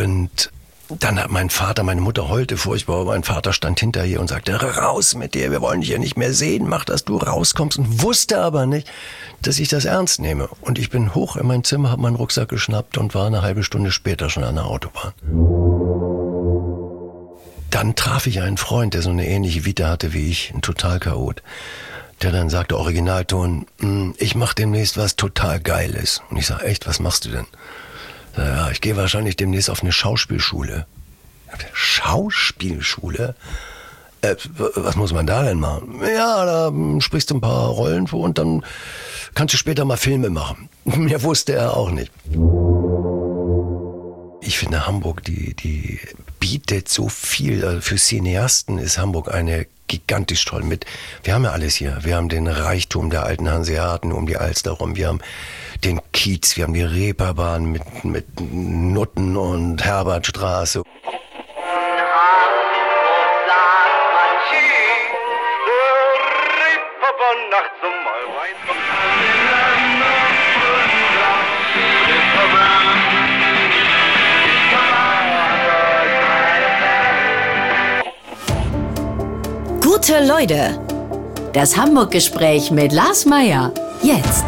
Und dann hat meine Mutter heulte furchtbar, aber mein Vater stand hinter ihr und sagte, raus mit dir, wir wollen dich hier nicht mehr sehen, mach, dass du rauskommst, und wusste aber nicht, dass ich das ernst nehme. Und ich bin hoch in mein Zimmer, habe meinen Rucksack geschnappt und war eine halbe Stunde später schon an der Autobahn. Dann traf ich einen Freund, der so eine ähnliche Vita hatte wie ich, ein Total-Chaot, der dann sagte, Originalton, ich mach demnächst was total Geiles. Und ich sag, echt, was machst du denn? Ja, ich gehe wahrscheinlich demnächst auf eine Schauspielschule. Schauspielschule? Was muss man da denn machen? Ja, da sprichst du ein paar Rollen vor und dann kannst du später mal Filme machen. Mehr wusste er auch nicht. Ich finde Hamburg, die bietet so viel. Also für Cineasten ist Hamburg eine gigantisch toll mit. Wir haben ja alles hier. Wir haben den Reichtum der alten Hanseaten um die Alster rum. Wir haben den Kiez, wir haben die Reeperbahn mit Nutten und Herbertstraße. Gute Leute, das Hamburg-Gespräch mit Lars Meyer. Jetzt.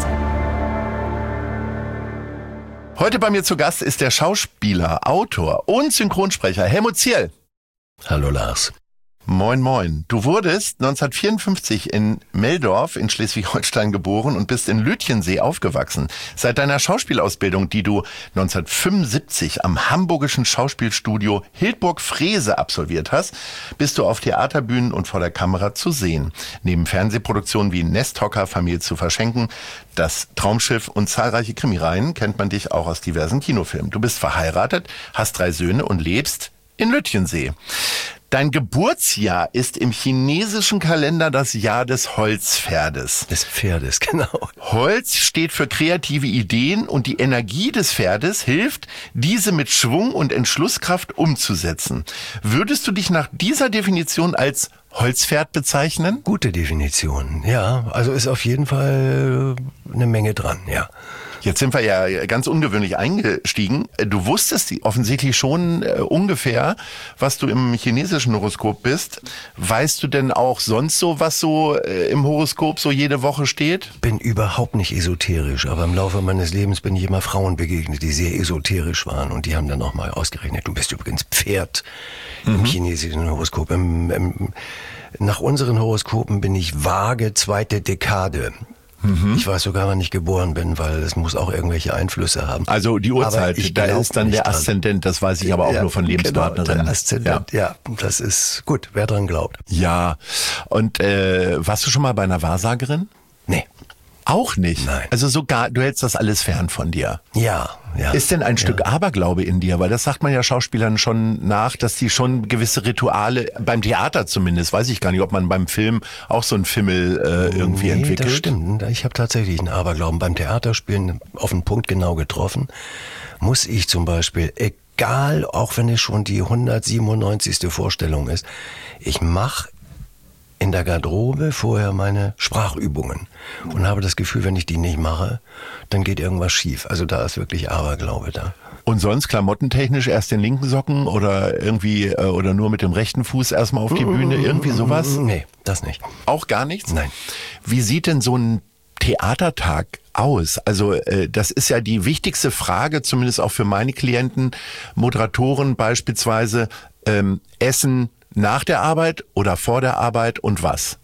Heute bei mir zu Gast ist der Schauspieler, Autor und Synchronsprecher Helmut Zierl. Hallo Lars. Moin, moin. Du wurdest 1954 in Meldorf in Schleswig-Holstein geboren und bist in Lütjensee aufgewachsen. Seit deiner Schauspielausbildung, die du 1975 am hamburgischen Schauspielstudio Hildburg-Frese absolviert hast, bist du auf Theaterbühnen und vor der Kamera zu sehen. Neben Fernsehproduktionen wie Nesthocker, Familie zu verschenken, Das Traumschiff und zahlreiche Krimireihen kennt man dich auch aus diversen Kinofilmen. Du bist verheiratet, hast 3 Söhne und lebst in Lütjensee. Dein Geburtsjahr ist im chinesischen Kalender das Jahr des Holzpferdes. Des Pferdes, genau. Holz steht für kreative Ideen und die Energie des Pferdes hilft, diese mit Schwung und Entschlusskraft umzusetzen. Würdest du dich nach dieser Definition als Holzpferd bezeichnen? Gute Definition, ja. Also ist auf jeden Fall eine Menge dran, ja. Jetzt sind wir ja ganz ungewöhnlich eingestiegen. Du wusstest offensichtlich schon ungefähr, was du im chinesischen Horoskop bist. Weißt du denn auch sonst so, was so im Horoskop so jede Woche steht? Bin überhaupt nicht esoterisch, aber im Laufe meines Lebens bin ich immer Frauen begegnet, die sehr esoterisch waren, und die haben dann auch mal ausgerechnet, du bist übrigens Pferd im chinesischen Horoskop. Nach unseren Horoskopen bin ich Waage, 2. Dekade. Ich weiß sogar, wann ich geboren bin, weil es muss auch irgendwelche Einflüsse haben. Also die Uhrzeit, da ist dann der Aszendent, das weiß ich aber auch nur von Lebenspartnerinnen. Genau, der Aszendent, ja, das ist gut, wer dran glaubt. Ja, und warst du schon mal bei einer Wahrsagerin? Nee. Auch nicht? Nein. Also sogar, du hältst das alles fern von dir? Ja. Ist denn ein Stück Aberglaube in dir? Weil das sagt man ja Schauspielern schon nach, dass die schon gewisse Rituale, beim Theater zumindest, weiß ich gar nicht, ob man beim Film auch so einen Fimmel irgendwie entwickelt. Das stimmt. Ich habe tatsächlich einen Aberglauben. Beim Theaterspielen auf den Punkt genau getroffen, muss ich zum Beispiel, egal, auch wenn es schon die 197. Vorstellung ist, ich mache in der Garderobe vorher meine Sprachübungen und habe das Gefühl, wenn ich die nicht mache, dann geht irgendwas schief. Also da ist wirklich Aberglaube da. Und sonst klamottentechnisch erst den linken Socken oder irgendwie oder nur mit dem rechten Fuß erstmal auf die Bühne, irgendwie sowas? Nee, das nicht. Auch gar nichts? Nein. Wie sieht denn so ein Theatertag aus? Also das ist ja die wichtigste Frage, zumindest auch für meine Klienten, Moderatoren beispielsweise, Essen nach der Arbeit oder vor der Arbeit und was?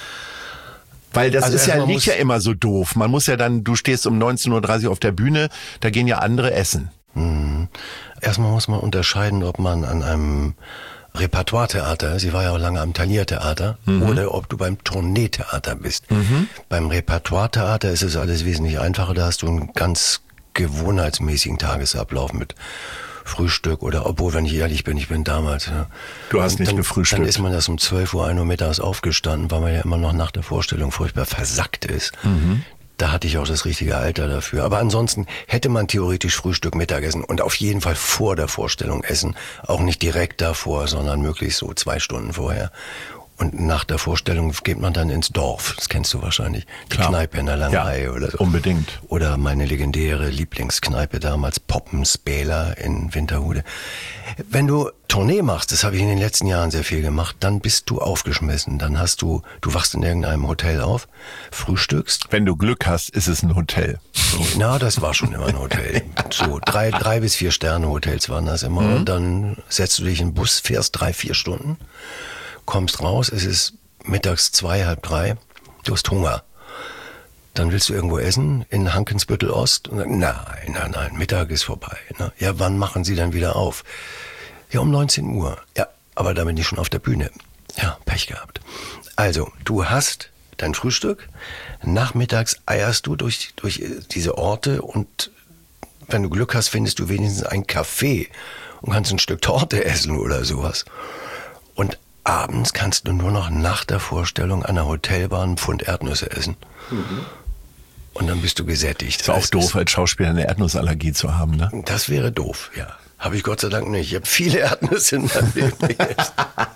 Weil das Also ist ja nicht ja immer so doof. Man muss ja dann, du stehst um 19:30 Uhr auf der Bühne, da gehen ja andere essen. Erstmal muss man unterscheiden, ob man an einem Repertoire-Theater, sie war ja auch lange am Thalia-Theater, oder ob du beim Tourneetheater bist. Beim Repertoire-Theater ist es alles wesentlich einfacher, da hast du einen ganz gewohnheitsmäßigen Tagesablauf mit Frühstück oder, obwohl, wenn ich ehrlich bin, ich bin damals. Ja. Du hast nicht gefrühstückt. Dann ist man das um 12 Uhr, 1 Uhr mittags aufgestanden, weil man ja immer noch nach der Vorstellung furchtbar versackt ist. Da hatte ich auch das richtige Alter dafür. Aber ansonsten hätte man theoretisch Frühstück, Mittagessen und auf jeden Fall vor der Vorstellung essen. Auch nicht direkt davor, sondern möglichst so 2 Stunden vorher. Und nach der Vorstellung geht man dann ins Dorf. Das kennst du wahrscheinlich. Die Klar. Kneipe in der Langerei oder so. Unbedingt. Oder meine legendäre Lieblingskneipe damals, Poppenspäler in Winterhude. Wenn du Tournee machst, das habe ich in den letzten Jahren sehr viel gemacht, dann bist du aufgeschmissen. Dann du wachst in irgendeinem Hotel auf, frühstückst. Wenn du Glück hast, ist es ein Hotel. Na, das war schon immer ein Hotel. So 3 bis 4 Sterne Hotels waren das immer. Und dann setzt du dich in den Bus, fährst 3-4 Stunden. Kommst raus, es ist mittags 2, halb 3, du hast Hunger. Dann willst du irgendwo essen, in Hankensbüttel Ost. Und dann, nein, Mittag ist vorbei. Ne? Ja, wann machen Sie dann wieder auf? Ja, um 19 Uhr. Ja, aber da bin ich schon auf der Bühne. Ja, Pech gehabt. Also, du hast dein Frühstück, nachmittags eierst du durch diese Orte und wenn du Glück hast, findest du wenigstens ein Café und kannst ein Stück Torte essen oder sowas. Und abends kannst du nur noch nach der Vorstellung an der Hotelbar einen Pfund Erdnüsse essen. Und dann bist du gesättigt. Ist auch doof, als Schauspieler eine Erdnussallergie zu haben, ne? Das wäre doof, ja. Habe ich Gott sei Dank nicht. Ich habe viele Erdnüsse in meinem Leben gegessen.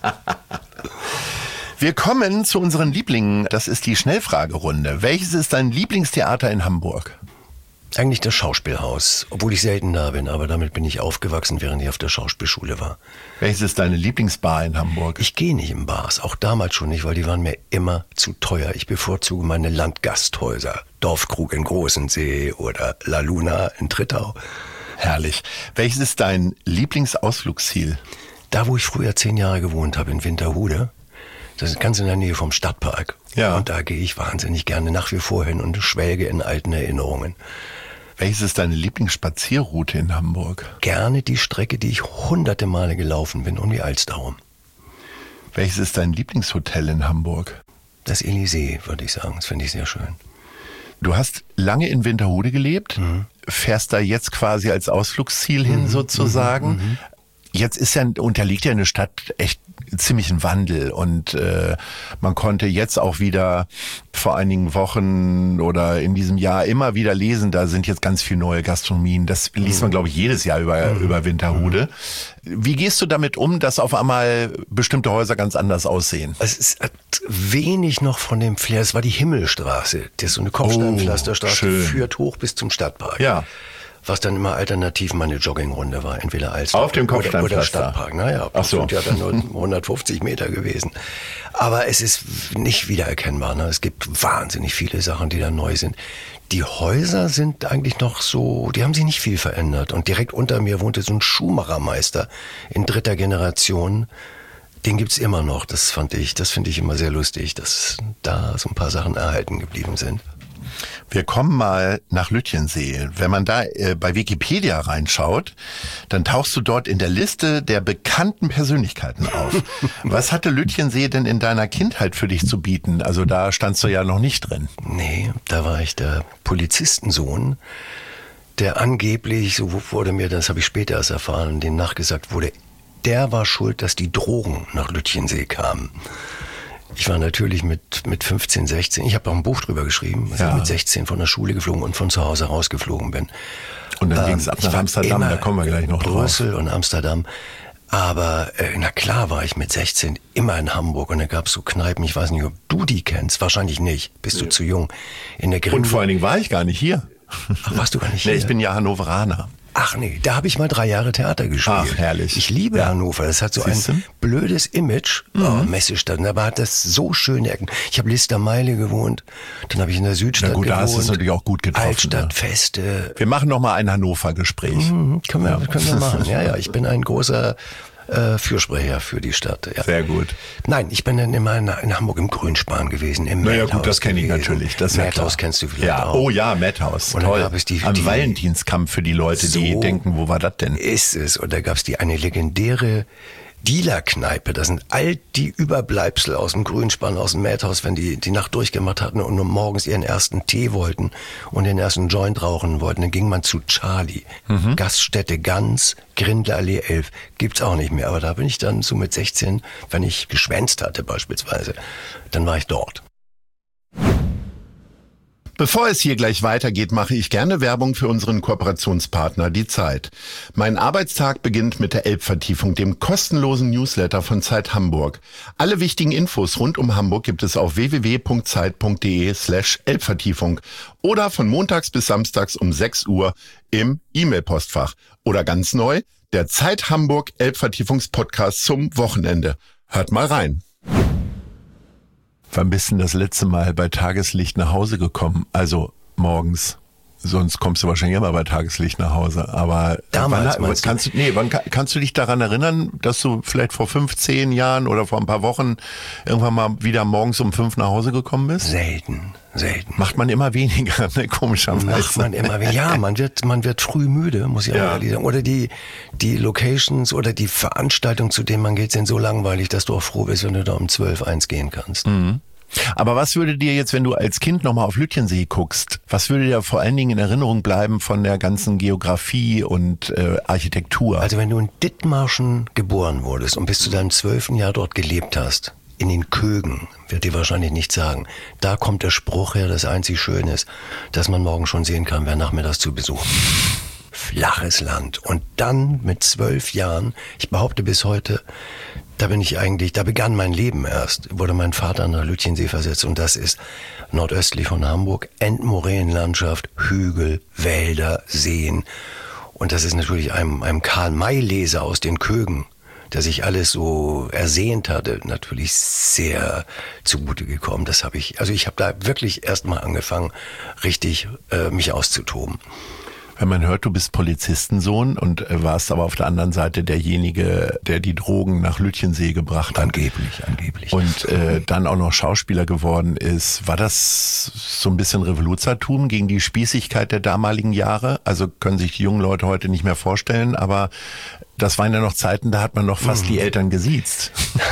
Wir kommen zu unseren Lieblingen. Das ist die Schnellfragerunde. Welches ist dein Lieblingstheater in Hamburg? Eigentlich das Schauspielhaus, obwohl ich selten da bin, aber damit bin ich aufgewachsen, während ich auf der Schauspielschule war. Welches ist deine Lieblingsbar in Hamburg? Ich gehe nicht in Bars, auch damals schon nicht, weil die waren mir immer zu teuer. Ich bevorzuge meine Landgasthäuser, Dorfkrug in Großensee oder La Luna in Trittau. Herrlich. Welches ist dein Lieblingsausflugsziel? Da, wo ich früher 10 Jahre gewohnt habe, in Winterhude, das ist ganz in der Nähe vom Stadtpark. Ja. Und da gehe ich wahnsinnig gerne nach wie vor hin und schwelge in alten Erinnerungen. Welches ist deine Lieblingsspazierroute in Hamburg? Gerne die Strecke, die ich hunderte Male gelaufen bin, um die Alster rum. Welches ist dein Lieblingshotel in Hamburg? Das Elysée, würde ich sagen. Das finde ich sehr schön. Du hast lange in Winterhude gelebt, fährst da jetzt quasi als Ausflugsziel hin sozusagen. Jetzt unterliegt ja eine Stadt echt ziemlichen Wandel und man konnte jetzt auch wieder vor einigen Wochen oder in diesem Jahr immer wieder lesen, da sind jetzt ganz viele neue Gastronomien. Das liest man, glaube ich, jedes Jahr über Winterhude. Wie gehst du damit um, dass auf einmal bestimmte Häuser ganz anders aussehen? Es hat wenig noch von dem Flair. Es war die Himmelstraße. Das ist so eine Kopfsteinpflasterstraße, schön. führt hoch bis zum Stadtpark. Ja. Was dann immer alternativ meine Joggingrunde war. Entweder Alster Auf dem oder Kopfsteinpflaster. Stadtpark. Naja, Ach das so. sind ja dann nur 150 Meter gewesen. Aber es ist nicht wiedererkennbar. Ne? Es gibt wahnsinnig viele Sachen, die da neu sind. Die Häuser sind eigentlich noch so, die haben sich nicht viel verändert. Und direkt unter mir wohnte so ein Schuhmachermeister in 3. Generation. Den gibt's immer noch. Das finde ich immer sehr lustig, dass da so ein paar Sachen erhalten geblieben sind. Wir kommen mal nach Lütjensee. Wenn man da bei Wikipedia reinschaut, dann tauchst du dort in der Liste der bekannten Persönlichkeiten auf. Was hatte Lütjensee denn in deiner Kindheit für dich zu bieten? Also da standst du ja noch nicht drin. Nee, da war ich der Polizistensohn, der angeblich, so wurde mir, das habe ich später erst erfahren, dem nachgesagt wurde, der war schuld, dass die Drogen nach Lütjensee kamen. Ich war natürlich mit 15, 16, ich habe auch ein Buch drüber geschrieben, dass ich mit 16 von der Schule geflogen und von zu Hause rausgeflogen bin. Und dann ging es ab nach Amsterdam, da kommen wir gleich noch drauf. Brüssel und Amsterdam. Aber na klar war ich mit 16 immer in Hamburg und da gab es so Kneipen, ich weiß nicht, ob du die kennst, wahrscheinlich nicht, bist du zu jung. In der Und vor allen Dingen war ich gar nicht hier. Ach, warst du gar nicht hier? Nee, ich bin ja Hannoveraner. Ach nee, da habe ich mal 3 Jahre Theater gespielt. Ach, herrlich. Ich liebe Hannover. Das hat so Siehste? ein blödes Image. Messestadt. Aber hat das so schöne Ecken. Ich habe Listermeile gewohnt. Dann habe ich in der Südstadt gewohnt. Da hast du es natürlich auch gut getroffen. Altstadtfeste. Wir machen noch mal ein Hannover-Gespräch. Können wir machen. Ja, ich bin ein großer Fürsprecher für die Stadt. Ja. Sehr gut. Nein, ich bin dann immer in Hamburg im Grünspan gewesen. Im Naja Madhouse gut, das kenne ich gewesen. natürlich. Das Madhouse kennst du vielleicht auch. Oh ja, Madhouse. Und dann Toll. gab es Am Valentinskampf für die Leute, die So denken, wo war das denn? Ist es. Und da gab es eine legendäre Dealerkneipe. Das sind all die Überbleibsel aus dem Grünspan, aus dem Madhouse, wenn die Nacht durchgemacht hatten und nur morgens ihren ersten Tee wollten und den ersten Joint rauchen wollten. Dann ging man zu Charlie. Gaststätte Ganz, Grindlerallee 11. Gibt's auch nicht mehr. Aber da bin ich dann so mit 16, wenn ich geschwänzt hatte beispielsweise, dann war ich dort. Bevor es hier gleich weitergeht, mache ich gerne Werbung für unseren Kooperationspartner, die Zeit. Mein Arbeitstag beginnt mit der Elbvertiefung, dem kostenlosen Newsletter von Zeit Hamburg. Alle wichtigen Infos rund um Hamburg gibt es auf www.zeit.de/Elbvertiefung oder von montags bis samstags um 6 Uhr im E-Mail-Postfach. Oder ganz neu, der Zeit Hamburg Elbvertiefungspodcast zum Wochenende. Hört mal rein. Wann bist du das letzte Mal bei Tageslicht nach Hause gekommen? Also morgens. Sonst kommst du wahrscheinlich immer bei Tageslicht nach Hause. Aber damals wann kannst du dich daran erinnern, dass du vielleicht vor 15 Jahren oder vor ein paar Wochen irgendwann mal wieder morgens um 5 nach Hause gekommen bist? Selten. Macht man immer weniger, ne? Komischerweise. Macht man immer weniger. Ja, man wird früh müde, muss ich auch ehrlich sagen. Oder die Locations oder die Veranstaltungen, zu denen man geht, sind so langweilig, dass du auch froh bist, wenn du da um 12, 1 gehen kannst. Mhm. Aber was würde dir jetzt, wenn du als Kind nochmal auf Lütjensee guckst, was würde dir vor allen Dingen in Erinnerung bleiben von der ganzen Geografie und Architektur? Also wenn du in Dithmarschen geboren wurdest und bis zu deinem 12. Jahr dort gelebt hast, in den Kögen, wird dir wahrscheinlich nichts sagen. Da kommt der Spruch her, das einzig Schöne ist, dass man morgen schon sehen kann, wer nachmittags zu Besuch. Flaches Land. Und dann mit 12 Jahren, ich behaupte bis heute, da begann mein Leben erst, wurde mein Vater nach Lütjensee versetzt und das ist nordöstlich von Hamburg, Endmoränenlandschaft, Hügel, Wälder, Seen und das ist natürlich einem Karl-May-Leser aus den Kögen, der sich alles so ersehnt hatte, natürlich sehr zugute gekommen. Ich habe da wirklich erstmal angefangen, richtig mich auszutoben. Wenn man hört, du bist Polizistensohn und warst aber auf der anderen Seite derjenige, der die Drogen nach Lütjensee gebracht hat. Angeblich. Und dann auch noch Schauspieler geworden ist. War das so ein bisschen Revoluzertum gegen die Spießigkeit der damaligen Jahre? Also können sich die jungen Leute heute nicht mehr vorstellen, aber das waren ja noch Zeiten, da hat man noch fast die Eltern gesiezt.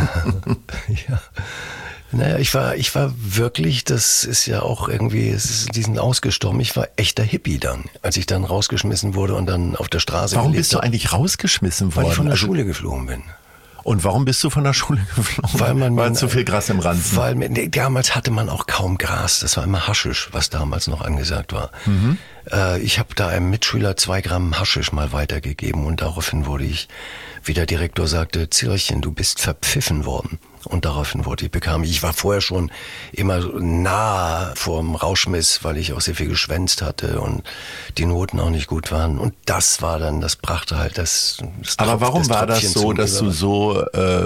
Ja. Naja, ich war wirklich, das ist ja auch irgendwie, die sind ausgestorben. Ich war echter Hippie dann, als ich dann rausgeschmissen wurde und dann auf der Straße Warum bist du eigentlich rausgeschmissen worden? Weil ich von der Schule geflogen bin. Und warum bist du von der Schule geflogen? Weil zu viel Gras im Ranzen. Damals hatte man auch kaum Gras. Das war immer Haschisch, was damals noch angesagt war. Mhm. Ich habe da einem Mitschüler 2 Gramm Haschisch mal weitergegeben und daraufhin wurde ich, wie der Direktor sagte, Zirchen, du bist verpfiffen worden. Und daraufhin ich war vorher schon immer nah vorm Rauschmiss, weil ich auch sehr viel geschwänzt hatte und die Noten auch nicht gut waren. Und das brachte halt das Aber warum war das so, dass du so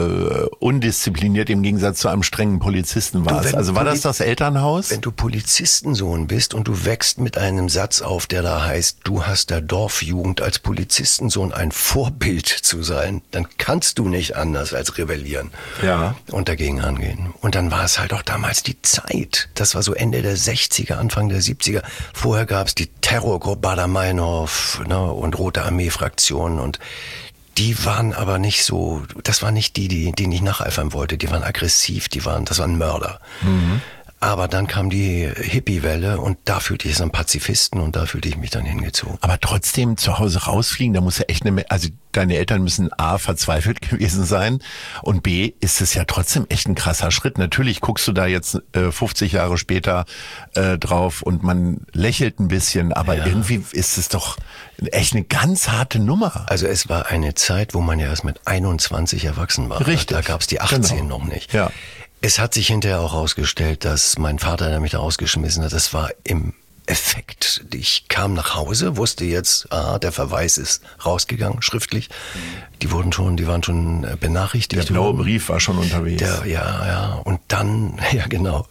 undiszipliniert im Gegensatz zu einem strengen Polizisten warst? Also war das Elternhaus? Wenn du Polizistensohn bist und du wächst mit einem Satz auf, der da heißt, du hast der Dorfjugend als Polizistensohn ein Vorbild zu sein, dann kannst du nicht anders als rebellieren. Ja. Und dagegen angehen. Und dann war es halt auch damals die Zeit. Das war so Ende der 60er, Anfang der 70er. Vorher gab es die Terrorgruppe Baader-Meinhof, ne, und Rote Armee-Fraktionen und die waren aber nicht so, das waren nicht die ich nacheifern wollte. Die waren aggressiv, das waren Mörder. Mhm. Aber dann kam die Hippie-Welle und da fühlte ich es an Pazifisten und da fühlte ich mich dann hingezogen. Aber trotzdem zu Hause rausfliegen, da muss ja echt also deine Eltern müssen A, verzweifelt gewesen sein und B, ist es ja trotzdem echt ein krasser Schritt. Natürlich guckst du da jetzt 50 Jahre später drauf und man lächelt ein bisschen, aber irgendwie ist es doch echt eine ganz harte Nummer. Also es war eine Zeit, wo man ja erst mit 21 erwachsen war. Richtig. Da gab es die 18 noch nicht. Ja. Es hat sich hinterher auch herausgestellt, dass mein Vater, der mich da rausgeschmissen hat, das war im Effekt. Ich kam nach Hause, wusste jetzt, der Verweis ist rausgegangen, schriftlich. Die waren schon benachrichtigt. Der blaue Brief war schon unterwegs. Ja. Und dann, ja genau.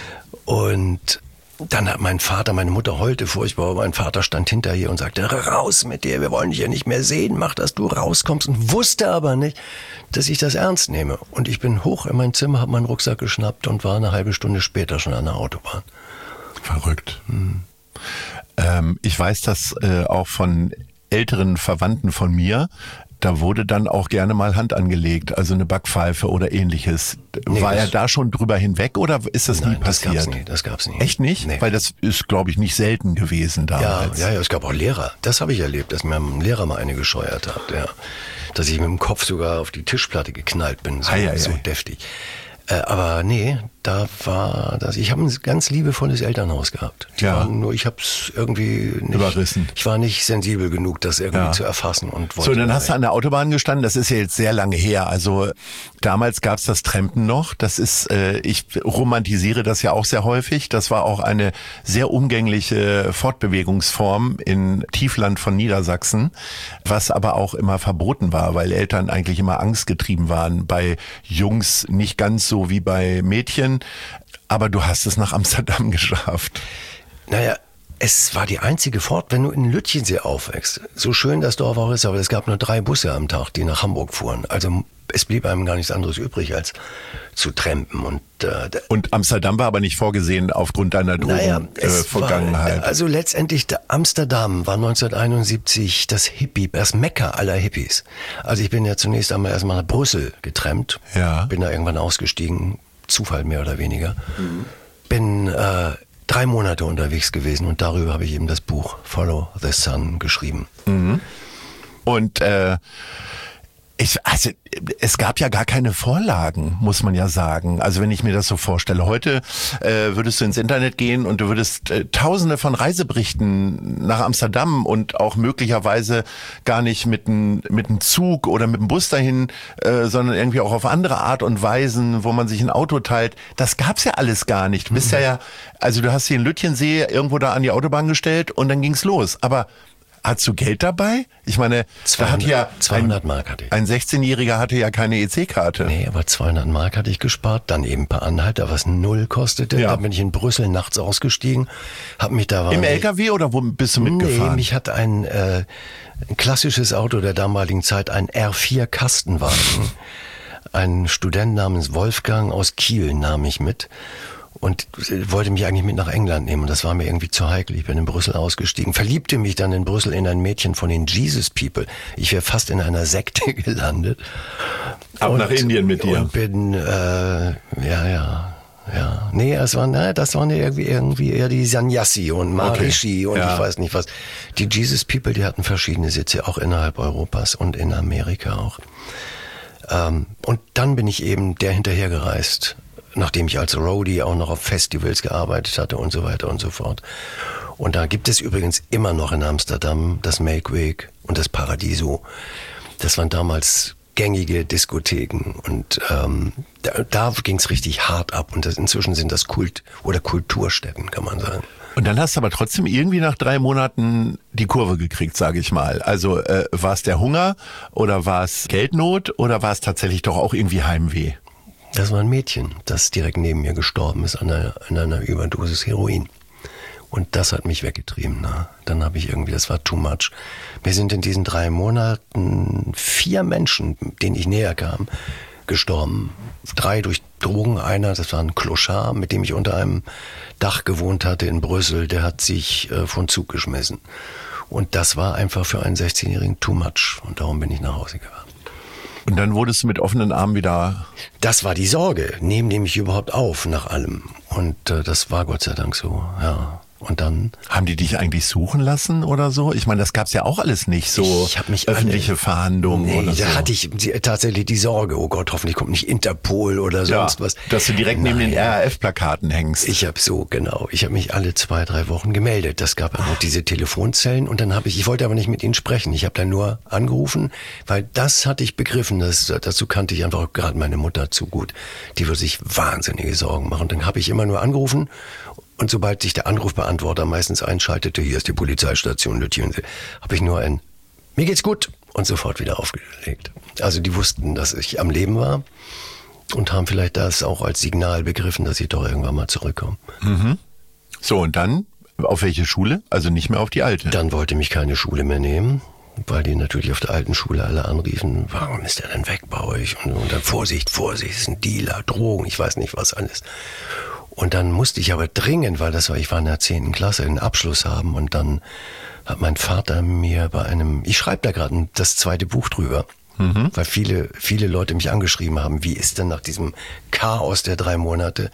Und dann hat meine Mutter heulte furchtbar, mein Vater stand hinter ihr und sagte, raus mit dir, wir wollen dich ja nicht mehr sehen, mach, dass du rauskommst, und wusste aber nicht, dass ich das ernst nehme. Und ich bin hoch in mein Zimmer, habe meinen Rucksack geschnappt und war eine halbe Stunde später schon an der Autobahn. Verrückt. Ich weiß das auch von älteren Verwandten von mir. Da wurde dann auch gerne mal Hand angelegt, also eine Backpfeife oder ähnliches. Nee, war er da schon drüber hinweg oder ist das nie passiert? Das gab's nie. Echt nicht? Nee. Weil das ist, glaube ich, nicht selten gewesen damals. Ja, es gab auch Lehrer. Das habe ich erlebt, dass mir ein Lehrer mal eine gescheuert hat. Ja. Dass ich mit dem Kopf sogar auf die Tischplatte geknallt bin. So deftig. Aber nee, da war das. Ich habe ein ganz liebevolles Elternhaus gehabt. Ich habe es irgendwie nicht überrissen. Ich war nicht sensibel genug, das irgendwie zu erfassen und wollte. So, dann hast du an der Autobahn gestanden. Das ist ja jetzt sehr lange her. Also damals gab's das Trampen noch. Das ist, ich romantisiere das ja auch sehr häufig. Das war auch eine sehr umgängliche Fortbewegungsform in Tiefland von Niedersachsen, was aber auch immer verboten war, weil Eltern eigentlich immer angstgetrieben waren. Bei Jungs nicht ganz so wie bei Mädchen. Aber du hast es nach Amsterdam geschafft. Naja, es war die einzige wenn du in Lütjensee aufwächst. So schön das Dorf auch ist, aber es gab nur 3 Busse am Tag, die nach Hamburg fuhren. Also es blieb einem gar nichts anderes übrig, als zu trampen. Und Amsterdam war aber nicht vorgesehen aufgrund deiner Drogenvergangenheit. Also letztendlich, Amsterdam war 1971 das Mekka aller Hippies. Also ich bin ja zunächst erstmal nach Brüssel getrampt. Ja. Bin da irgendwann ausgestiegen. Zufall mehr oder weniger. Bin 3 Monate unterwegs gewesen und darüber habe ich eben das Buch Follow the Sun geschrieben. Und es gab ja gar keine Vorlagen, muss man ja sagen. Also wenn ich mir das so vorstelle, heute würdest du ins Internet gehen und du würdest Tausende von Reiseberichten nach Amsterdam und auch möglicherweise gar nicht mit einem Zug oder mit dem Bus dahin, sondern irgendwie auch auf andere Art und Weisen, wo man sich ein Auto teilt. Das gab's ja alles gar nicht. Du bist also du hast hier in Lütjensee irgendwo da an die Autobahn gestellt und dann ging's los. Aber hast du Geld dabei? Ich meine, 200 Mark hatte ich. Ein 16-Jähriger hatte ja keine EC-Karte. Nee, aber 200 Mark hatte ich gespart, dann eben ein paar Anhalter, was 0 kostete. Ja. Da bin ich in Brüssel nachts ausgestiegen, hab mich da... Im LKW oder wo bist du mitgefahren? Nee, mich hat ein klassisches Auto der damaligen Zeit, ein R4 Kastenwagen. Ein Student namens Wolfgang aus Kiel nahm mich mit. Und wollte mich eigentlich mit nach England nehmen. Und das war mir irgendwie zu heikel. Ich bin in Brüssel ausgestiegen. Verliebte mich dann in Brüssel in ein Mädchen von den Jesus People. Ich wäre fast in einer Sekte gelandet. Ab nach Indien mit dir. Und bin, Nee, das waren irgendwie eher die Sanyasi und Maharishi und ich weiß nicht was. Die Jesus People, die hatten verschiedene Sitze, auch innerhalb Europas und in Amerika auch. Und dann bin ich eben der hinterhergereist, nachdem ich als Roadie auch noch auf Festivals gearbeitet hatte und so weiter und so fort. Und da gibt es übrigens immer noch in Amsterdam das Melkweg und das Paradiso. Das waren damals gängige Diskotheken und da ging es richtig hart ab und inzwischen sind das Kulturstätten, kann man sagen. Und dann hast du aber trotzdem irgendwie nach 3 Monaten die Kurve gekriegt, sage ich mal. Also war es der Hunger oder war es Geldnot oder war es tatsächlich doch auch irgendwie Heimweh? Das war ein Mädchen, das direkt neben mir gestorben ist an einer Überdosis Heroin. Und das hat mich weggetrieben. Dann habe ich das war too much. Mir sind in diesen 3 Monaten 4 Menschen, denen ich näher kam, gestorben. 3 durch Drogen. Einer, das war ein Clochard, mit dem ich unter einem Dach gewohnt hatte in Brüssel. Der hat sich von Zug geschmissen. Und das war einfach für einen 16-Jährigen too much. Und darum bin ich nach Hause gefahren. Und dann wurdest du mit offenen Armen wieder... Das war die Sorge. Nehmen die mich überhaupt auf nach allem? Und das war Gott sei Dank so, ja. Und dann... Haben die dich eigentlich suchen lassen oder so? Ich meine, das gab's ja auch alles nicht, so ich hab mich öffentliche Fahndungen oder so. Da hatte ich tatsächlich die Sorge, oh Gott, hoffentlich kommt nicht Interpol oder sonst was. Dass du direkt neben den RAF-Plakaten hängst. Ich habe mich alle 2, 3 Wochen gemeldet. Das gab auch diese Telefonzellen und dann ich wollte aber nicht mit ihnen sprechen. Ich habe dann nur angerufen, weil das hatte ich begriffen, dazu kannte ich einfach gerade meine Mutter zu gut. Die würde sich wahnsinnige Sorgen machen. Und dann habe ich immer nur angerufen. Und sobald sich der Anrufbeantworter meistens einschaltete, hier ist die Polizeistation Lütjensee, habe ich nur ein mir geht's gut und sofort wieder aufgelegt. Also die wussten, dass ich am Leben war und haben vielleicht das auch als Signal begriffen, dass ich doch irgendwann mal zurückkomme. Mhm. So, und dann auf welche Schule? Also nicht mehr auf die alte? Dann wollte mich keine Schule mehr nehmen, weil die natürlich auf der alten Schule alle anriefen, warum ist der denn weg bei euch? Und dann Vorsicht, es ist ein Dealer, Drogen, ich weiß nicht was alles. Und dann musste ich aber dringend, ich war in der 10. Klasse, einen Abschluss haben. Und dann hat mein Vater mir ich schreibe da gerade das 2. Buch drüber, weil viele Leute mich angeschrieben haben, wie ist denn nach diesem Chaos der 3 Monate,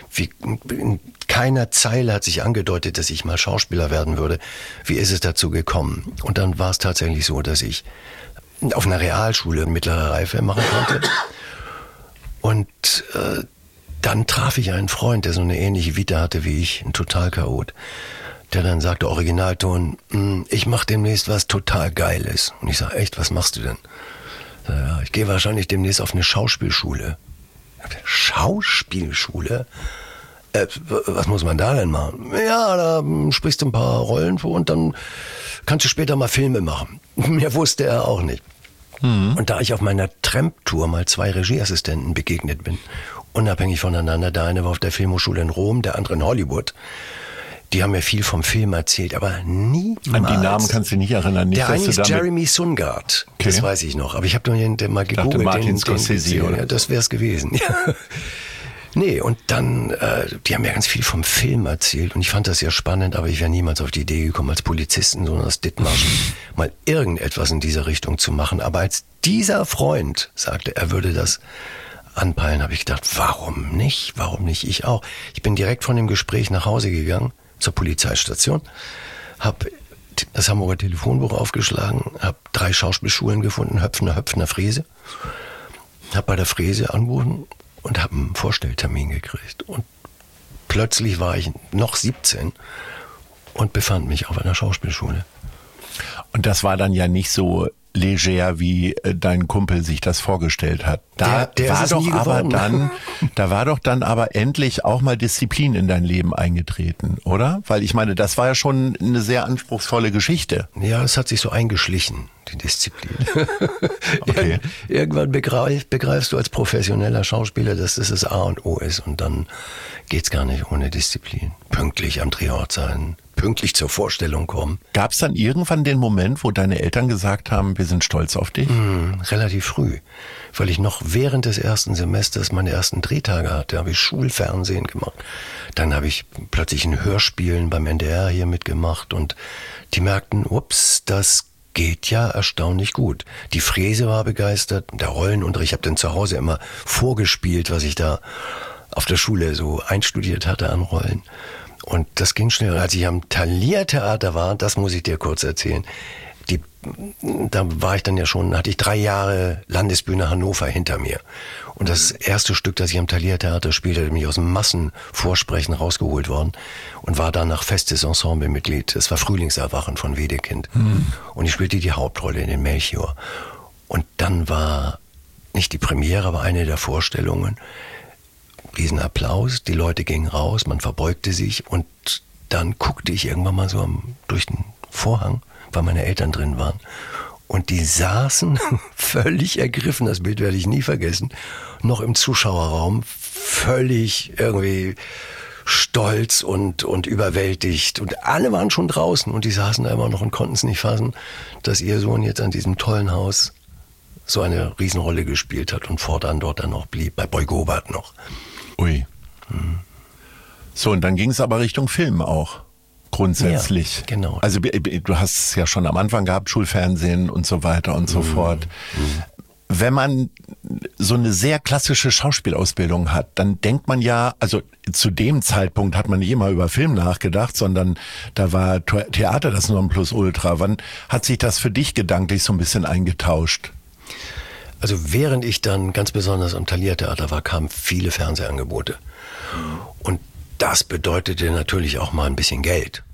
in keiner Zeile hat sich angedeutet, dass ich mal Schauspieler werden würde. Wie ist es dazu gekommen? Und dann war es tatsächlich so, dass ich auf einer Realschule mittlere Reife machen konnte. Und dann traf ich einen Freund, der so eine ähnliche Vita hatte wie ich, ein Totalchaot, der dann sagte, Originalton, ich mache demnächst was total Geiles. Und ich sage, echt, was machst du denn? Ja, ich gehe wahrscheinlich demnächst auf eine Schauspielschule. Schauspielschule? Was muss man da denn machen? Ja, da sprichst du ein paar Rollen vor und dann kannst du später mal Filme machen. Mehr wusste er auch nicht. Und da ich auf meiner Tramp-Tour mal 2 Regieassistenten begegnet bin, unabhängig voneinander, der eine war auf der Filmhochschule in Rom, der andere in Hollywood, die haben mir viel vom Film erzählt, aber niemals. An die Namen kannst du dich nicht erinnern. Nicht, der eine ist Jeremy Sungard, okay. Das weiß ich noch. Aber ich habe den mal gegoogelt. Ich dachte Martin Scorsese, oder? Ja, das wär's gewesen. Ja. Nee, und dann, die haben mir ganz viel vom Film erzählt und ich fand das sehr spannend, aber ich wäre niemals auf die Idee gekommen, als Polizisten, so als Dithmarschen, mal irgendetwas in dieser Richtung zu machen. Aber als dieser Freund sagte, er würde das anpeilen, habe ich gedacht, warum nicht? Warum nicht ich auch? Ich bin direkt von dem Gespräch nach Hause gegangen, zur Polizeistation, habe das Hamburger Telefonbuch aufgeschlagen, habe 3 Schauspielschulen gefunden, Höpfner, Frese, habe bei der Frese angerufen und habe einen Vorstelltermin gekriegt. Und plötzlich war ich noch 17 und befand mich auf einer Schauspielschule. Und das war dann ja nicht so leger, wie dein Kumpel sich das vorgestellt hat. Da war doch dann aber endlich auch mal Disziplin in dein Leben eingetreten, oder? Weil ich meine, das war ja schon eine sehr anspruchsvolle Geschichte. Ja, es hat sich so eingeschlichen, die Disziplin. Okay. Irgendwann begreifst du als professioneller Schauspieler, dass das das A und O ist und dann geht's gar nicht ohne Disziplin. Pünktlich am Drehort sein, pünktlich zur Vorstellung kommen. Gab es dann irgendwann den Moment, wo deine Eltern gesagt haben, wir sind stolz auf dich? Relativ früh, weil ich noch während des ersten Semesters meine ersten Drehtage hatte, habe ich Schulfernsehen gemacht. Dann habe ich plötzlich in Hörspielen beim NDR hier mitgemacht und die merkten, ups, das geht ja erstaunlich gut. Die Frese war begeistert, der Rollenunterricht, ich habe dann zu Hause immer vorgespielt, was ich da auf der Schule so einstudiert hatte an Rollen. Und das ging schnell. Als ich am Thalia-Theater war, das muss ich dir kurz erzählen, da war ich dann ja schon, hatte ich 3 Jahre Landesbühne Hannover hinter mir. Und das erste Stück, das ich am Thalia-Theater spielte, bin ich aus dem Massenvorsprechen rausgeholt worden und war danach festes Ensemblemitglied. Das war Frühlingserwachen von Wedekind. Und ich spielte die Hauptrolle in den Melchior. Und dann war nicht die Premiere, aber eine der Vorstellungen. Riesenapplaus, die Leute gingen raus, man verbeugte sich und dann guckte ich irgendwann mal so durch den Vorhang, weil meine Eltern drin waren. Und die saßen völlig ergriffen, das Bild werde ich nie vergessen, noch im Zuschauerraum, völlig irgendwie stolz und überwältigt. Und alle waren schon draußen und die saßen da immer noch und konnten es nicht fassen, dass ihr Sohn jetzt an diesem tollen Haus so eine Riesenrolle gespielt hat und fortan dort dann noch blieb, bei Boy Gobert noch. Ui. So, und dann ging es aber Richtung Film auch. Grundsätzlich. Ja, genau. Also du hast es ja schon am Anfang gehabt, Schulfernsehen und so weiter und so fort. Wenn man so eine sehr klassische Schauspielausbildung hat, dann denkt man ja, also zu dem Zeitpunkt hat man nicht immer über Film nachgedacht, sondern da war Theater das Nonplusultra. Wann hat sich das für dich gedanklich so ein bisschen eingetauscht? Also während ich dann ganz besonders am Thalia-Theater war, kamen viele Fernsehangebote. Und das bedeutete natürlich auch mal ein bisschen Geld.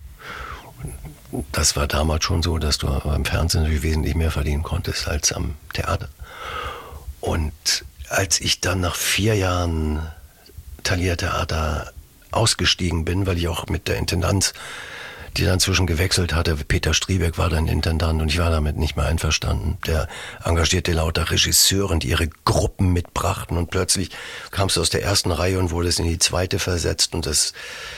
Das war damals schon so, dass du beim Fernsehen natürlich wesentlich mehr verdienen konntest als am Theater. Und als ich dann nach 4 Jahren Thalia-Theater ausgestiegen bin, weil ich auch mit der Intendanz, die dann zwischen gewechselt hatte, Peter Striebeck war dann Intendant und ich war damit nicht mehr einverstanden. Der engagierte lauter Regisseuren, die ihre Gruppen mitbrachten und plötzlich kamst du aus der ersten Reihe und wurdest in die zweite versetzt und das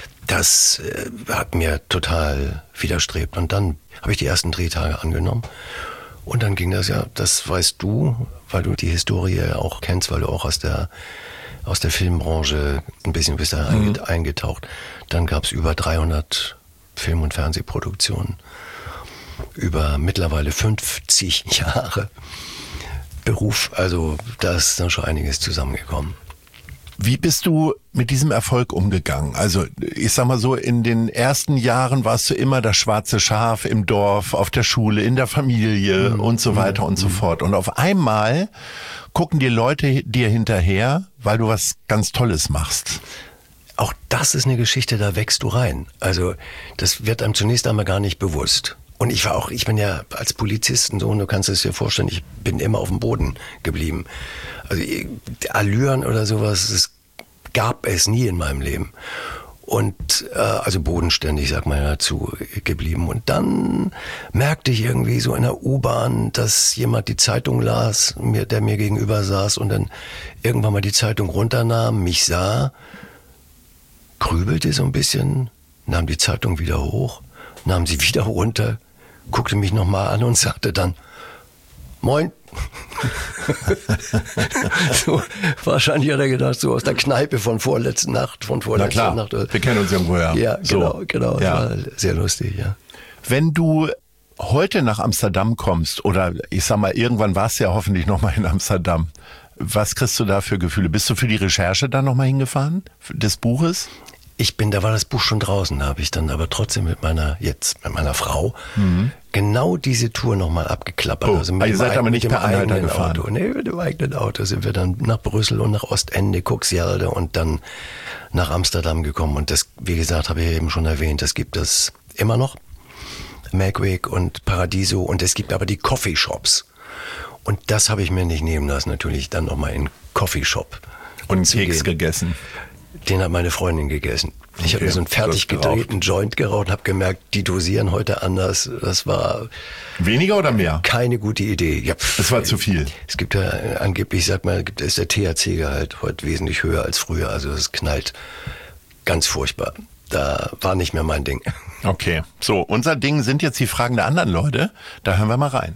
hat mir total widerstrebt. Und dann habe ich die ersten Drehtage angenommen und dann ging das ja, das weißt du, weil du die Historie auch kennst, weil du auch aus der Filmbranche ein bisschen bist da eingetaucht. Dann gab es über 300 Film- und Fernsehproduktionen, über mittlerweile 50 Jahre Beruf, also da ist dann schon einiges zusammengekommen. Wie bist du mit diesem Erfolg umgegangen? Also ich sag mal so, in den ersten Jahren warst du immer das schwarze Schaf im Dorf, auf der Schule, in der Familie und so weiter und so fort. Und auf einmal gucken die Leute dir hinterher, weil du was ganz Tolles machst. Auch das ist eine Geschichte, da wächst du rein. Also das wird einem zunächst einmal gar nicht bewusst. Und ich bin ja als Polizist und so, und du kannst es dir vorstellen, ich bin immer auf dem Boden geblieben. Also Allüren oder sowas, das gab es nie in meinem Leben. Und also bodenständig, sagt man ja dazu, geblieben. Und dann merkte ich irgendwie so in der U-Bahn, dass jemand die Zeitung las, der mir gegenüber saß und dann irgendwann mal die Zeitung runternahm, mich sah, grübelte so ein bisschen, nahm die Zeitung wieder hoch, nahm sie wieder runter, guckte mich nochmal an und sagte dann, Moin. So, wahrscheinlich hat er gedacht, so aus der Kneipe von vorletzter Nacht. Na klar, Nacht. Wir kennen uns irgendwo, ja. Ja, genau. Ja. Das war sehr lustig, ja. Wenn du heute nach Amsterdam kommst, oder ich sag mal, irgendwann warst du ja hoffentlich nochmal in Amsterdam, was kriegst du da für Gefühle? Bist du für die Recherche da nochmal hingefahren, des Buches? Da war das Buch schon draußen, da habe ich dann aber trotzdem mit meiner Frau genau diese Tour nochmal abgeklappert. Oh, also ihr seid aber nicht per Anhalter gefahren? Auto. Nee, mit dem eigenen Auto sind wir dann nach Brüssel und nach Ostende, Cuxjelde und dann nach Amsterdam gekommen. Und das, wie gesagt, habe ich eben schon erwähnt, das gibt es immer noch. Magwig und Paradiso, und es gibt aber die Coffeeshops. Und das habe ich mir nicht nehmen lassen, natürlich dann nochmal in Coffeeshop. Und einen Keks gegessen? Den hat meine Freundin gegessen. Ich habe mir so einen fertig gedrehten Joint geraucht und habe gemerkt, die dosieren heute anders. Das war... Weniger oder mehr? Keine gute Idee. Ja, das war zu viel. Es gibt ja angeblich, ist der THC-Gehalt heute wesentlich höher als früher. Also es knallt ganz furchtbar. Da war nicht mehr mein Ding. Okay, so, unser Ding sind jetzt die Fragen der anderen Leute. Da hören wir mal rein.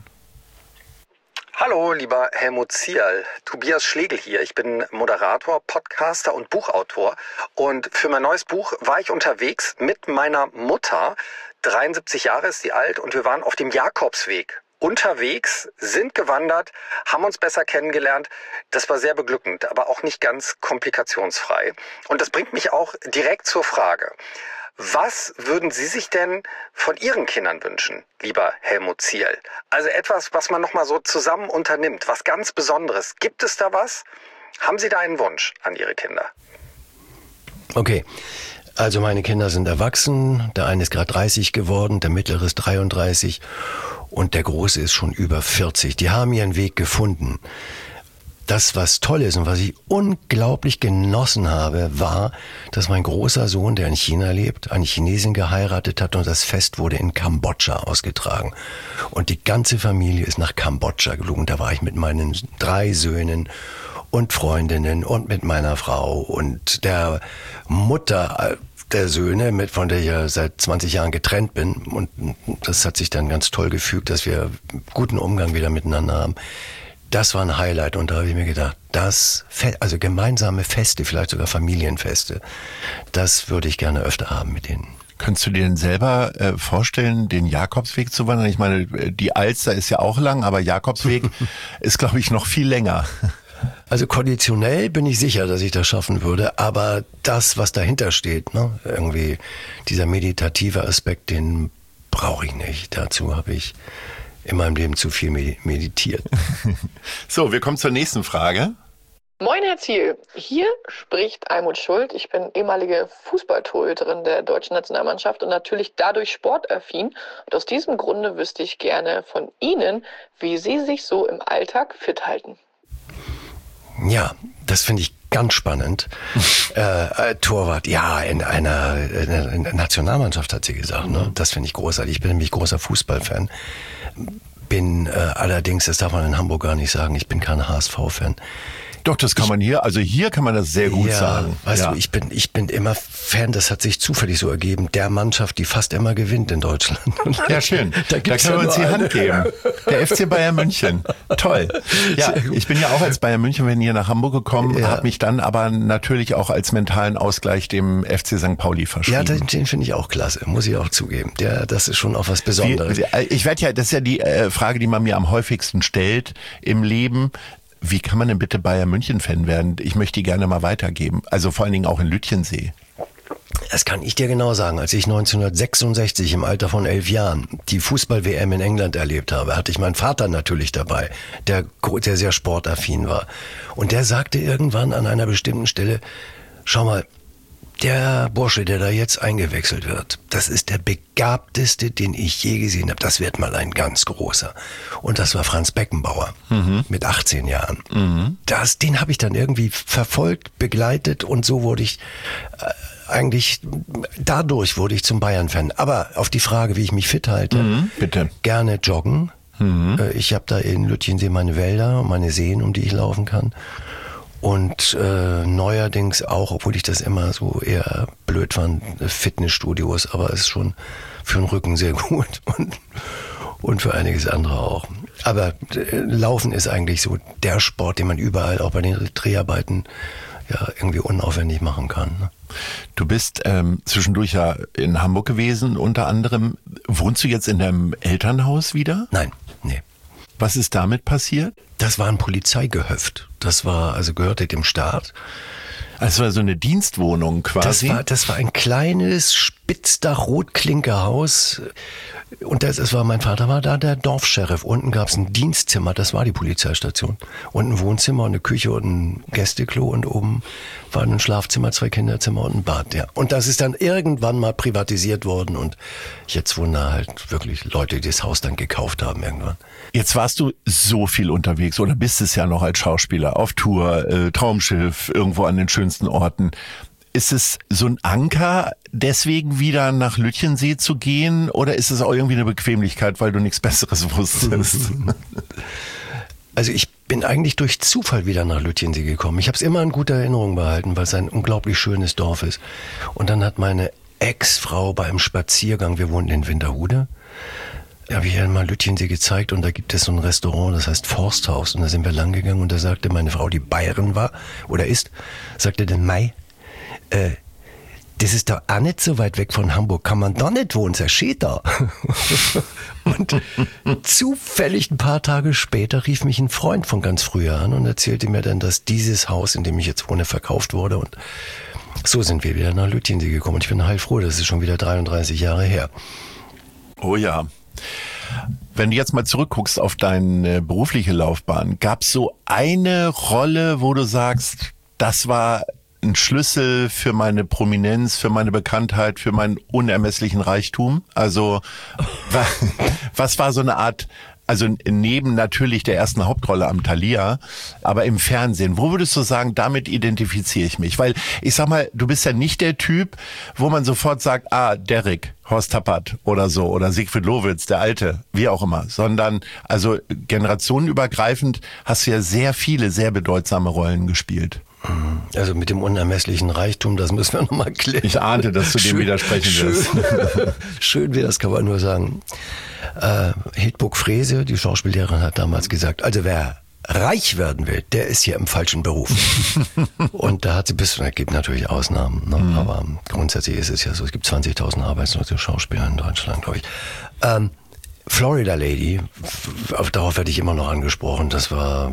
Hallo, lieber Helmut Zierl, Tobias Schlegel hier. Ich bin Moderator, Podcaster und Buchautor. Und für mein neues Buch war ich unterwegs mit meiner Mutter. 73 Jahre ist sie alt und wir waren auf dem Jakobsweg. Unterwegs, sind gewandert, haben uns besser kennengelernt. Das war sehr beglückend, aber auch nicht ganz komplikationsfrei. Und das bringt mich auch direkt zur Frage. Was würden Sie sich denn von Ihren Kindern wünschen, lieber Helmut Zierl? Also etwas, was man nochmal so zusammen unternimmt, was ganz Besonderes. Gibt es da was? Haben Sie da einen Wunsch an Ihre Kinder? Okay, also meine Kinder sind erwachsen. Der eine ist gerade 30 geworden, der mittlere ist 33 und der große ist schon über 40. Die haben ihren Weg gefunden. Das, was toll ist und was ich unglaublich genossen habe, war, dass mein großer Sohn, der in China lebt, eine Chinesin geheiratet hat und das Fest wurde in Kambodscha ausgetragen. Und die ganze Familie ist nach Kambodscha geflogen. Da war ich mit meinen 3 Söhnen und Freundinnen und mit meiner Frau und der Mutter der Söhne, von der ich ja seit 20 Jahren getrennt bin. Und das hat sich dann ganz toll gefügt, dass wir guten Umgang wieder miteinander haben. Das war ein Highlight und da habe ich mir gedacht, also gemeinsame Feste, vielleicht sogar Familienfeste, das würde ich gerne öfter haben mit denen. Könntest du dir denn selber vorstellen, den Jakobsweg zu wandern? Ich meine, die Alster ist ja auch lang, aber Jakobsweg ist, glaube ich, noch viel länger. Also konditionell bin ich sicher, dass ich das schaffen würde, aber das, was dahinter steht, ne, irgendwie dieser meditative Aspekt, den brauche ich nicht. Dazu habe ich in meinem Leben zu viel meditiert. So, wir kommen zur nächsten Frage. Moin, Herr Zierl. Hier spricht Almut Schuld. Ich bin ehemalige Fußballtorhüterin der deutschen Nationalmannschaft und natürlich dadurch sportaffin. Und aus diesem Grunde wüsste ich gerne von Ihnen, wie Sie sich so im Alltag fit halten. Ja, das finde ich ganz spannend. Torwart, ja, in einer Nationalmannschaft hat sie gesagt. Ne? Das finde ich großartig. Ich bin nämlich großer Fußballfan. Bin allerdings, das darf man in Hamburg gar nicht sagen, ich bin kein HSV-Fan. Doch, das kann man hier, also hier kann man das sehr gut sagen. Weißt du, ich bin immer Fan, das hat sich zufällig so ergeben, der Mannschaft, die fast immer gewinnt in Deutschland. Ja, schön. Da können wir uns die Hand geben. Der FC Bayern München. Toll. Ja, ich bin ja auch als Bayern München hier nach Hamburg gekommen, habe mich dann aber natürlich auch als mentalen Ausgleich dem FC St. Pauli verschrieben. Ja, den finde ich auch klasse, muss ich auch zugeben. Das ist schon auch was Besonderes. Das ist ja die Frage, die man mir am häufigsten stellt im Leben. Wie kann man denn bitte Bayern München-Fan werden? Ich möchte die gerne mal weitergeben. Also vor allen Dingen auch in Lütjensee. Das kann ich dir genau sagen. Als ich 1966 im Alter von 11 Jahren die Fußball-WM in England erlebt habe, hatte ich meinen Vater natürlich dabei, der sehr sportaffin war. Und der sagte irgendwann an einer bestimmten Stelle, schau mal, der Bursche, der da jetzt eingewechselt wird, das ist der begabteste, den ich je gesehen habe. Das wird mal ein ganz großer. Und das war Franz Beckenbauer mit 18 Jahren. Den habe ich dann irgendwie verfolgt, begleitet und so wurde ich dadurch wurde ich zum Bayern-Fan. Aber auf die Frage, wie ich mich fit halte, bitte. Gerne joggen. Ich habe da in Lütjensee meine Wälder, meine Seen, um die ich laufen kann. Und neuerdings auch, obwohl ich das immer so eher blöd fand, Fitnessstudios, aber es ist schon für den Rücken sehr gut und für einiges andere auch. Aber Laufen ist eigentlich so der Sport, den man überall, auch bei den Dreharbeiten, ja irgendwie unaufwendig machen kann. Ne? Du bist zwischendurch ja in Hamburg gewesen, unter anderem. Wohnst du jetzt in deinem Elternhaus wieder? Nein, nee. Was ist damit passiert? Das war ein Polizeigehöft. Gehörte dem Staat. Also war so eine Dienstwohnung quasi? Das war ein kleines Spitzdach-Rotklinkerhaus. Und mein Vater war da der Dorfscheriff. Unten gab es ein Dienstzimmer, das war die Polizeistation. Und ein Wohnzimmer und eine Küche und ein Gästeklo und oben war ein Schlafzimmer, 2 Kinderzimmer und ein Bad. Ja. Und das ist dann irgendwann mal privatisiert worden und jetzt wohnen da halt wirklich Leute, die das Haus dann gekauft haben irgendwann. Jetzt warst du so viel unterwegs oder bist es ja noch als Schauspieler auf Tour, Traumschiff, irgendwo an den schönsten Orten. Ist es so ein Anker, deswegen wieder nach Lütjensee zu gehen oder ist es auch irgendwie eine Bequemlichkeit, weil du nichts Besseres wusstest? Also ich bin eigentlich durch Zufall wieder nach Lütjensee gekommen. Ich habe es immer in guter Erinnerung behalten, weil es ein unglaublich schönes Dorf ist. Und dann hat meine Ex-Frau bei einem Spaziergang, wir wohnten in Winterhude, habe ich ihr mal Lütjensee gezeigt und da gibt es so ein Restaurant, das heißt Forsthaus. Und da sind wir lang gegangen und da sagte meine Frau, die Bayerin war oder ist, sagte dann, Mai, das ist doch auch nicht so weit weg von Hamburg. Kann man da nicht wohnen? Ist ja da. Und zufällig ein paar Tage später rief mich ein Freund von ganz früher an und erzählte mir dann, dass dieses Haus, in dem ich jetzt wohne, verkauft wurde. Und so sind wir wieder nach Lütjensee gekommen. Und ich bin heilfroh, das ist schon wieder 33 Jahre her. Oh ja. Wenn du jetzt mal zurückguckst auf deine berufliche Laufbahn, gab es so eine Rolle, wo du sagst, das war ein Schlüssel für meine Prominenz, für meine Bekanntheit, für meinen unermesslichen Reichtum? Also was war so eine Art, also neben natürlich der ersten Hauptrolle am Thalia, aber im Fernsehen, wo würdest du sagen, damit identifiziere ich mich? Weil ich sag mal, du bist ja nicht der Typ, wo man sofort sagt, Derrick, Horst Tappert oder so, oder Siegfried Lowitz, der Alte, wie auch immer, sondern also generationenübergreifend hast du ja sehr viele, sehr bedeutsame Rollen gespielt. Also mit dem unermesslichen Reichtum, das müssen wir nochmal klären. Ich ahnte, dass du dem widersprechen wirst. Schön wie das kann man nur sagen. Hildburg Frese, die Schauspiellehrerin, hat damals gesagt, also wer reich werden will, der ist hier im falschen Beruf. Und da hat sie es gibt natürlich Ausnahmen, ne? Aber grundsätzlich ist es ja so, es gibt 20.000 arbeitslose Schauspieler in Deutschland, glaube ich. Florida Lady, darauf werde ich immer noch angesprochen, das war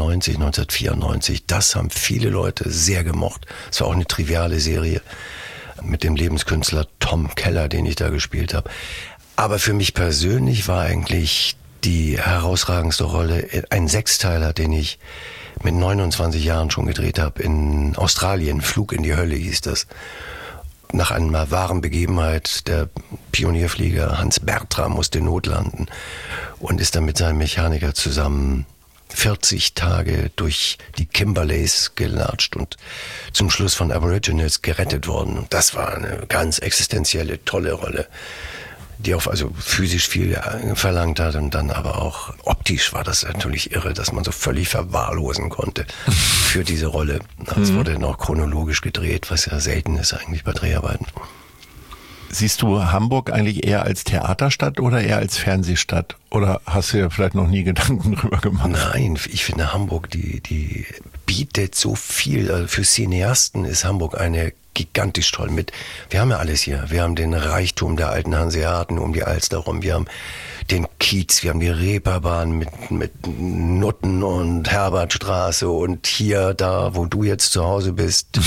1994, das haben viele Leute sehr gemocht. Es war auch eine triviale Serie mit dem Lebenskünstler Tom Keller, den ich da gespielt habe. Aber für mich persönlich war eigentlich die herausragendste Rolle ein Sechsteiler, den ich mit 29 Jahren schon gedreht habe in Australien, Flug in die Hölle hieß das. Nach einer wahren Begebenheit, der Pionierflieger Hans Bertram musste notlanden und ist dann mit seinem Mechaniker zusammen 40 Tage durch die Kimberleys gelatscht und zum Schluss von Aborigines gerettet worden. Und das war eine ganz existenzielle, tolle Rolle, die auch also physisch viel verlangt hat und dann aber auch optisch war das natürlich irre, dass man so völlig verwahrlosen konnte für diese Rolle. Es wurde noch chronologisch gedreht, was ja selten ist eigentlich bei Dreharbeiten. Siehst du Hamburg eigentlich eher als Theaterstadt oder eher als Fernsehstadt? Oder hast du dir vielleicht noch nie Gedanken drüber gemacht? Nein, ich finde Hamburg, die bietet so viel. Also für Cineasten ist Hamburg eine gigantisch toll mit. Wir haben ja alles hier. Wir haben den Reichtum der alten Hanseaten um die Alster rum. Wir haben den Kiez, wir haben die Reeperbahn mit Nutten und Herbertstraße und hier, da, wo du jetzt zu Hause bist,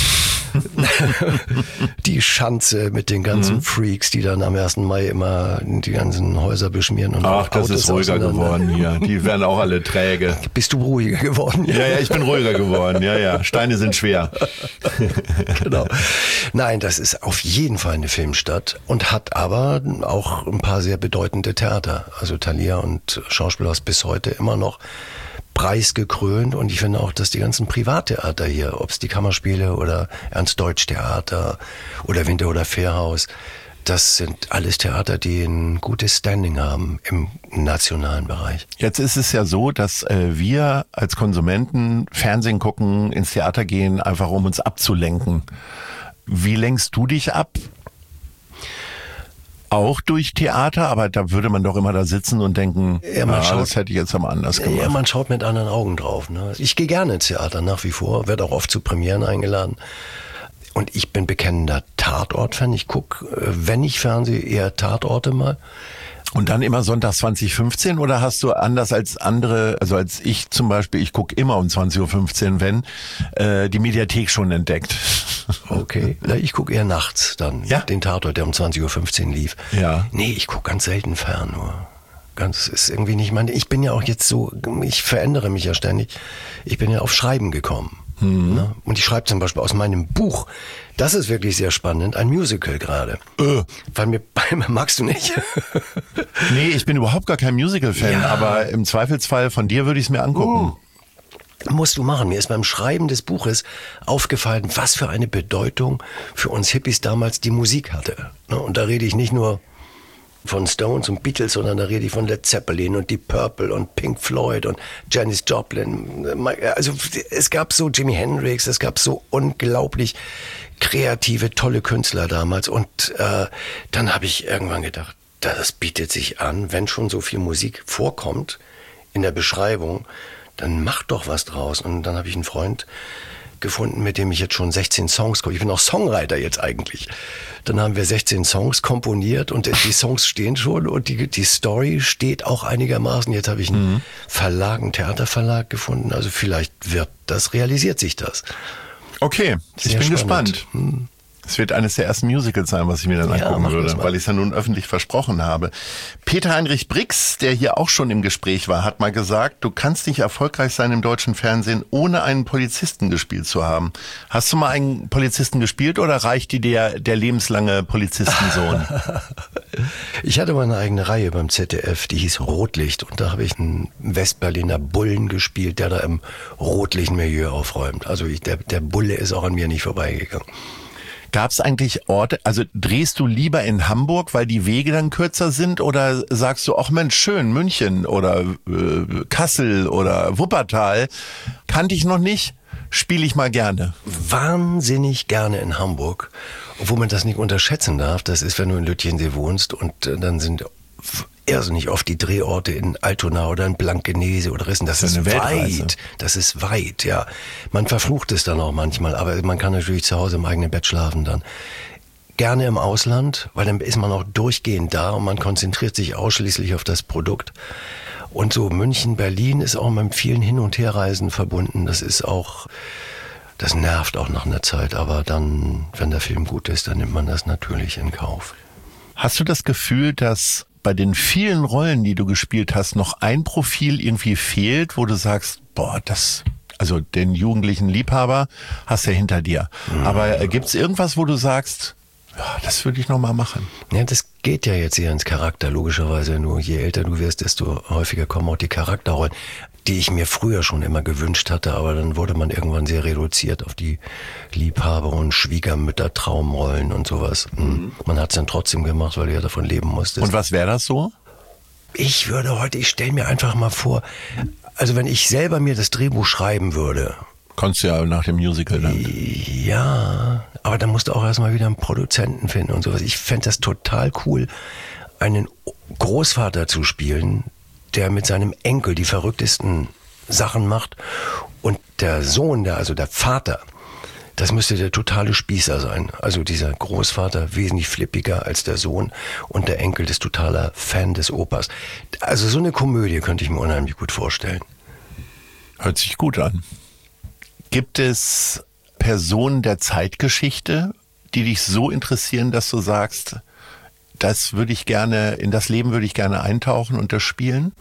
die Schanze mit den ganzen Freaks, die dann am 1. Mai immer die ganzen Häuser beschmieren. Und ach, das ist ruhiger geworden hier. Die werden auch alle träge. Bist du ruhiger geworden? Ja, ich bin ruhiger geworden. Ja. Steine sind schwer. Genau. Nein, das ist auf jeden Fall eine Filmstadt und hat aber auch ein paar sehr bedeutende Theater. Also Thalia und Schauspielhaus bis heute immer noch preisgekrönt, und ich finde auch, dass die ganzen Privattheater hier, ob es die Kammerspiele oder Ernst-Deutsch-Theater oder Winter- oder Fährhaus, das sind alles Theater, die ein gutes Standing haben im nationalen Bereich. Jetzt ist es ja so, dass wir als Konsumenten Fernsehen gucken, ins Theater gehen, einfach um uns abzulenken. Wie lenkst du dich ab? Auch durch Theater, aber da würde man doch immer da sitzen und denken, das hätte ich jetzt aber anders gemacht. Ja, man schaut mit anderen Augen drauf. Ne? Ich gehe gerne ins Theater nach wie vor, werde auch oft zu Premieren eingeladen. Und ich bin bekennender Tatort-Fan. Ich gucke, wenn ich Fernseh, eher Tatorte mal. Und dann immer Sonntag 20:15 oder hast du anders als andere, also als ich zum Beispiel, ich gucke immer um 20:15 Uhr, wenn die Mediathek schon entdeckt? Okay, ich gucke eher nachts dann, den Tatort, der um 20:15 Uhr lief. Ja. Nee, ich gucke ganz selten fern nur. Ganz ist irgendwie nicht meine. Ich bin ja auch jetzt so, ich verändere mich ja ständig. Ich bin ja auf Schreiben gekommen. Ne? Und ich schreibe zum Beispiel aus meinem Buch, das ist wirklich sehr spannend, ein Musical gerade. Weil magst du nicht? Nee, ich bin überhaupt gar kein Musical-Fan, aber im Zweifelsfall von dir würde ich es mir angucken. Musst du machen. Mir ist beim Schreiben des Buches aufgefallen, was für eine Bedeutung für uns Hippies damals die Musik hatte. Und da rede ich nicht nur von Stones und Beatles, sondern da rede ich von Led Zeppelin und Deep Purple und Pink Floyd und Janis Joplin. Also es gab so Jimi Hendrix, es gab so unglaublich kreative, tolle Künstler damals. Und dann habe ich irgendwann gedacht, das bietet sich an, wenn schon so viel Musik vorkommt in der Beschreibung, dann mach doch was draus. Und dann habe ich einen Freund gefunden, mit dem ich jetzt schon 16 Songs, ich bin auch Songwriter jetzt eigentlich. Dann haben wir 16 Songs komponiert und die Songs stehen schon und die Story steht auch einigermaßen. Jetzt habe ich einen Verlag, einen Theaterverlag gefunden, also vielleicht realisiert sich das. Okay, ich bin gespannt. Es wird eines der ersten Musicals sein, was ich mir dann angucken würde, weil ich es ja nun öffentlich versprochen habe. Peter-Heinrich Brix, der hier auch schon im Gespräch war, hat mal gesagt, du kannst nicht erfolgreich sein im deutschen Fernsehen, ohne einen Polizisten gespielt zu haben. Hast du mal einen Polizisten gespielt oder reicht dir der lebenslange Polizistensohn? Ich hatte mal eine eigene Reihe beim ZDF, die hieß Rotlicht, und da habe ich einen Westberliner Bullen gespielt, der da im Rotlichtmilieu aufräumt. Also der Bulle ist auch an mir nicht vorbeigegangen. Gab es eigentlich Orte, also drehst du lieber in Hamburg, weil die Wege dann kürzer sind, oder sagst du, ach Mensch, schön, München oder Kassel oder Wuppertal, kannte ich noch nicht, spiele ich mal gerne? Wahnsinnig gerne in Hamburg, obwohl man das nicht unterschätzen darf. Das ist, wenn du in Lütjensee wohnst, und dann sind irrsinnig oft die Drehorte in Altona oder in Blankenese oder Rissen. Das ist weit. Das ist weit, ja. Man verflucht es dann auch manchmal, aber man kann natürlich zu Hause im eigenen Bett schlafen dann. Gerne im Ausland, weil dann ist man auch durchgehend da und man konzentriert sich ausschließlich auf das Produkt. Und so München, Berlin ist auch mit vielen Hin- und Herreisen verbunden. Das nervt auch nach einer Zeit, aber dann, wenn der Film gut ist, dann nimmt man das natürlich in Kauf. Hast du das Gefühl, dass bei den vielen Rollen, die du gespielt hast, noch ein Profil irgendwie fehlt, wo du sagst, also den jugendlichen Liebhaber hast du ja hinter dir. Aber gibt's irgendwas, wo du sagst, ja, das würde ich noch mal machen? Ja, das geht ja jetzt eher ins Charakter, logischerweise. Je älter du wirst, desto häufiger kommen auch die Charakterrollen, die ich mir früher schon immer gewünscht hatte, aber dann wurde man irgendwann sehr reduziert auf die Liebhaber- und Schwiegermütter-Traumrollen und sowas. Man hat es dann trotzdem gemacht, weil du ja davon leben musstest. Und was wäre das so? Ich stelle mir einfach mal vor, also wenn ich selber mir das Drehbuch schreiben würde, Konntest du ja nach dem Musical dann. Ja, aber da musst du auch erstmal wieder einen Produzenten finden und sowas. Ich fände das total cool, einen Großvater zu spielen, der mit seinem Enkel die verrücktesten Sachen macht und der Sohn, also der Vater, das müsste der totale Spießer sein. Also dieser Großvater wesentlich flippiger als der Sohn und der Enkel ist totaler Fan des Opas. Also so eine Komödie könnte ich mir unheimlich gut vorstellen. Hört sich gut an. Gibt es Personen der Zeitgeschichte, die dich so interessieren, dass du sagst, in das Leben würde ich gerne eintauchen und das spielen?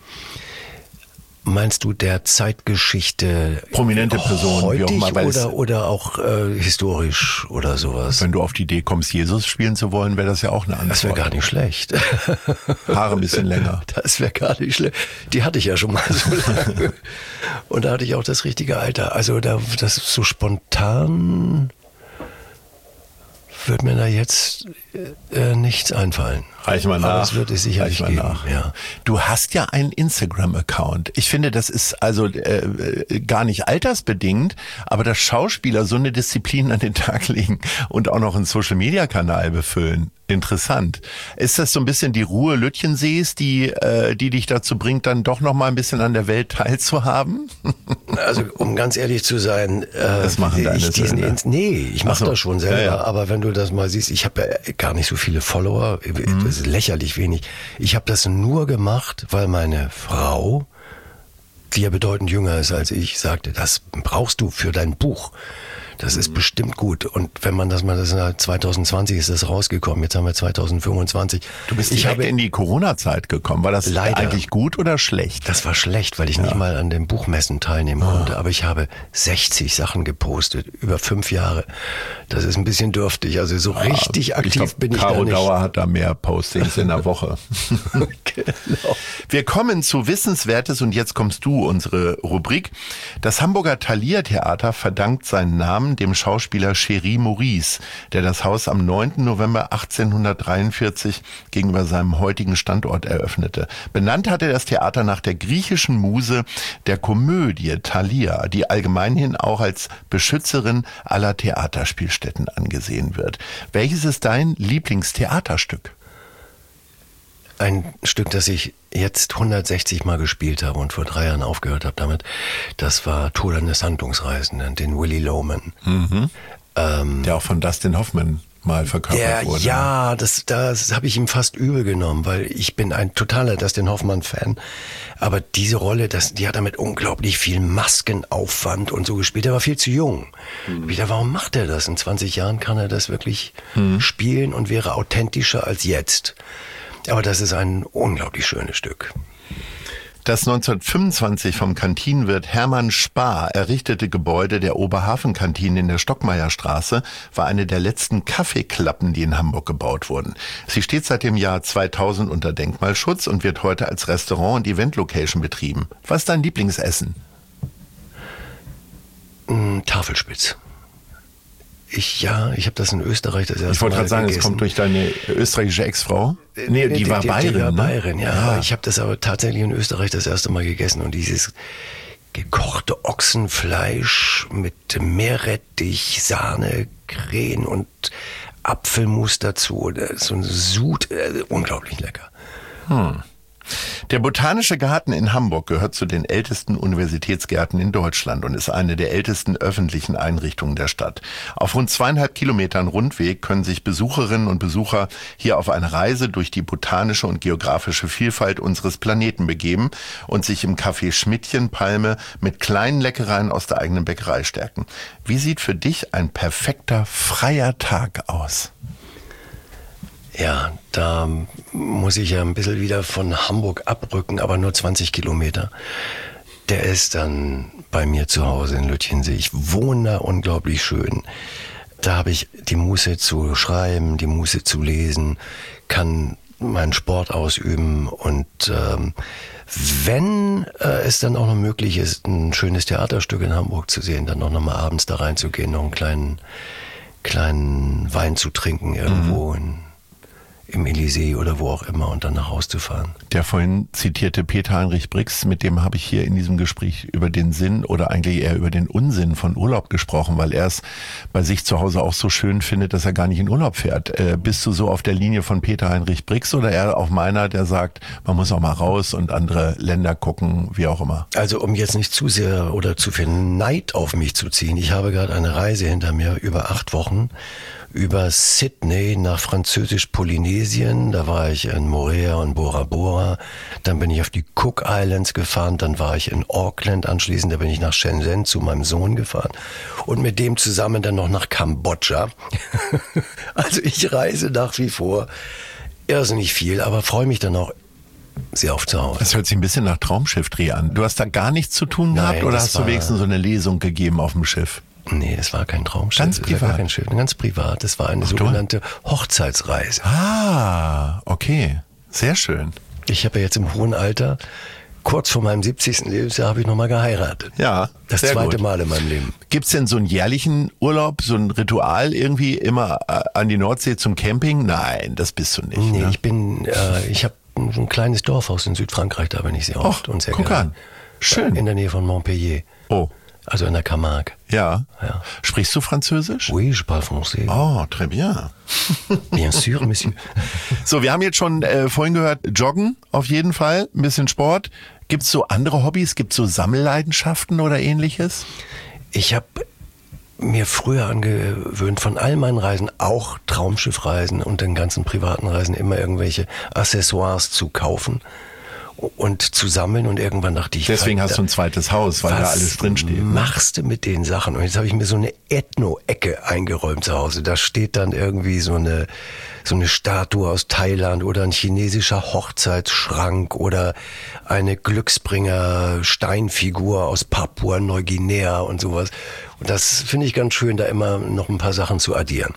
Meinst du der Zeitgeschichte prominente Personen, wie auch immer, oder auch historisch oder sowas? Wenn du auf die Idee kommst, Jesus spielen zu wollen, wäre das ja auch eine Antwort. Das wäre gar nicht schlecht. Haare ein bisschen länger. Das wäre gar nicht schlecht. Die hatte ich ja schon mal so lange. Und da hatte ich auch das richtige Alter. Also das ist so spontan, wird mir da jetzt nichts einfallen. Reich mal nach. Aber es wird es sicherlich geben. Ja. Du hast ja einen Instagram-Account. Ich finde, das ist also gar nicht altersbedingt, aber dass Schauspieler so eine Disziplin an den Tag legen und auch noch einen Social-Media-Kanal befüllen. Interessant. Ist das so ein bisschen die Ruhe Lütjensees, die dich dazu bringt, dann doch noch mal ein bisschen an der Welt teilzuhaben? Also, um ganz ehrlich zu sein, das machen deine Söhne. Ich mache das schon selber, ja. Aber wenn du das mal siehst, ich habe ja gar nicht so viele Follower, das ist lächerlich wenig. Ich habe das nur gemacht, weil meine Frau, die ja bedeutend jünger ist als ich, sagte, das brauchst du für dein Buch. Das ist bestimmt gut. Und wenn man das 2020 ist das rausgekommen, jetzt haben wir 2025. Du bist direkt in die Corona-Zeit gekommen. War das leider eigentlich gut oder schlecht? Das war schlecht, weil ich nicht mal an den Buchmessen teilnehmen konnte. Aber ich habe 60 Sachen gepostet, über 5 Jahre. Das ist ein bisschen dürftig. Also so richtig aktiv bin ich da nicht. Caro Dauer hat da mehr Postings in der Woche. Genau. Wir kommen zu Wissenswertes und jetzt kommst du, unsere Rubrik. Das Hamburger Thalia-Theater verdankt seinen Namen dem Schauspieler Cherie Maurice, der das Haus am 9. November 1843 gegenüber seinem heutigen Standort eröffnete. Benannt hat er das Theater nach der griechischen Muse der Komödie Thalia, die allgemeinhin auch als Beschützerin aller Theaterspielstätten angesehen wird. Welches ist dein Lieblingstheaterstück? Ein Stück, das ich jetzt 160 Mal gespielt habe und vor 3 Jahren aufgehört habe damit, das war Tod eines Handlungsreisenden, den Willy Loman. Der auch von Dustin Hoffman mal verkörpert wurde. Ja, das habe ich ihm fast übel genommen, weil ich bin ein totaler Dustin Hoffman-Fan. Aber diese Rolle, die hat er mit unglaublich viel Maskenaufwand und so gespielt. Er war viel zu jung. Wieder, warum macht er das? In 20 Jahren kann er das wirklich spielen und wäre authentischer als jetzt. Aber das ist ein unglaublich schönes Stück. Das 1925 vom Kantinenwirt Hermann Spar errichtete Gebäude der Oberhafenkantine in der Stockmeierstraße war eine der letzten Kaffeeklappen, die in Hamburg gebaut wurden. Sie steht seit dem Jahr 2000 unter Denkmalschutz und wird heute als Restaurant und Event-Location betrieben. Was ist dein Lieblingsessen? Tafelspitz. Ich habe das in Österreich das erste Mal Ich wollte gerade sagen, gegessen. es kommt durch deine österreichische Ex-Frau? Nee, die war Bayerin. Die war ne? Bayerin, ja. Ich habe das aber tatsächlich in Österreich das erste Mal gegessen. Und dieses gekochte Ochsenfleisch mit Meerrettich, Sahne, Krähen und Apfelmus dazu. So ein Sud, unglaublich lecker. Der Botanische Garten in Hamburg gehört zu den ältesten Universitätsgärten in Deutschland und ist eine der ältesten öffentlichen Einrichtungen der Stadt. Auf rund 2,5 Kilometern Rundweg können sich Besucherinnen und Besucher hier auf eine Reise durch die botanische und geografische Vielfalt unseres Planeten begeben und sich im Café Schmidtchen Palme mit kleinen Leckereien aus der eigenen Bäckerei stärken. Wie sieht für dich ein perfekter freier Tag aus? Ja, da muss ich ja ein bisschen wieder von Hamburg abrücken, aber nur 20 Kilometer. Der ist dann bei mir zu Hause in Lütjensee. Ich wohne da unglaublich schön. Da habe ich die Muße zu schreiben, die Muße zu lesen, kann meinen Sport ausüben und wenn es dann auch noch möglich ist, ein schönes Theaterstück in Hamburg zu sehen, dann noch mal abends da reinzugehen, noch einen kleinen Wein zu trinken irgendwo im Elysée oder wo auch immer und dann nach Hause zu fahren. Der vorhin zitierte Peter Heinrich Brix, mit dem habe ich hier in diesem Gespräch über den Sinn oder eigentlich eher über den Unsinn von Urlaub gesprochen, weil er es bei sich zu Hause auch so schön findet, dass er gar nicht in Urlaub fährt. Bist du so auf der Linie von Peter Heinrich Brix oder eher auf meiner, der sagt, man muss auch mal raus und andere Länder gucken, wie auch immer? Also um jetzt nicht zu sehr oder zu viel Neid auf mich zu ziehen, ich habe gerade eine Reise hinter mir über 8 Wochen über Sydney nach Französisch-Polynesien. Da war ich in Moorea und Bora Bora. Dann bin ich auf die Cook Islands gefahren. Dann war ich in Auckland anschließend. Da bin ich nach Shenzhen zu meinem Sohn gefahren. Und mit dem zusammen dann noch nach Kambodscha. Also ich reise nach wie vor irrsinnig viel, aber freue mich dann auch sehr oft zu Hause. Das hört sich ein bisschen nach Traumschiffdreh an. Du hast da gar nichts zu tun gehabt oder hast du wenigstens so eine Lesung gegeben auf dem Schiff? Nee, das war kein Traumschiff. Ganz privat? Das war gar kein Schiff, ganz privat. Das war eine sogenannte Hochzeitsreise. Ah, okay. Sehr schön. Ich habe ja jetzt im hohen Alter, kurz vor meinem 70. Lebensjahr, habe ich nochmal geheiratet. Ja, das zweite Mal in meinem Leben. Gibt's denn so einen jährlichen Urlaub, so ein Ritual irgendwie immer an die Nordsee zum Camping? Nein, das bist du nicht. Nee, ne? Ich habe so ein kleines Dorfhaus in Südfrankreich, da bin ich sehr oft und sehr guck gerne. An. Schön. In der Nähe von Montpellier. Oh. Also in der Camargue. Ja. Sprichst du Französisch? Oui, je parle français. Oh, très bien. Bien sûr, monsieur. So, wir haben jetzt schon vorhin gehört, Joggen auf jeden Fall, ein bisschen Sport. Gibt's so andere Hobbys? Gibt's so Sammelleidenschaften oder ähnliches? Ich habe mir früher angewöhnt, von all meinen Reisen, auch Traumschiffreisen und den ganzen privaten Reisen, immer irgendwelche Accessoires zu kaufen und zu sammeln und irgendwann dachte ich... Deswegen hast du ein zweites Haus, weil da alles drinsteht. Was machst du mit den Sachen? Und jetzt habe ich mir so eine Ethno-Ecke eingeräumt zu Hause. Da steht dann irgendwie so eine Statue aus Thailand oder ein chinesischer Hochzeitsschrank oder eine Glücksbringer-Steinfigur aus Papua-Neuguinea und sowas. Und das finde ich ganz schön, da immer noch ein paar Sachen zu addieren.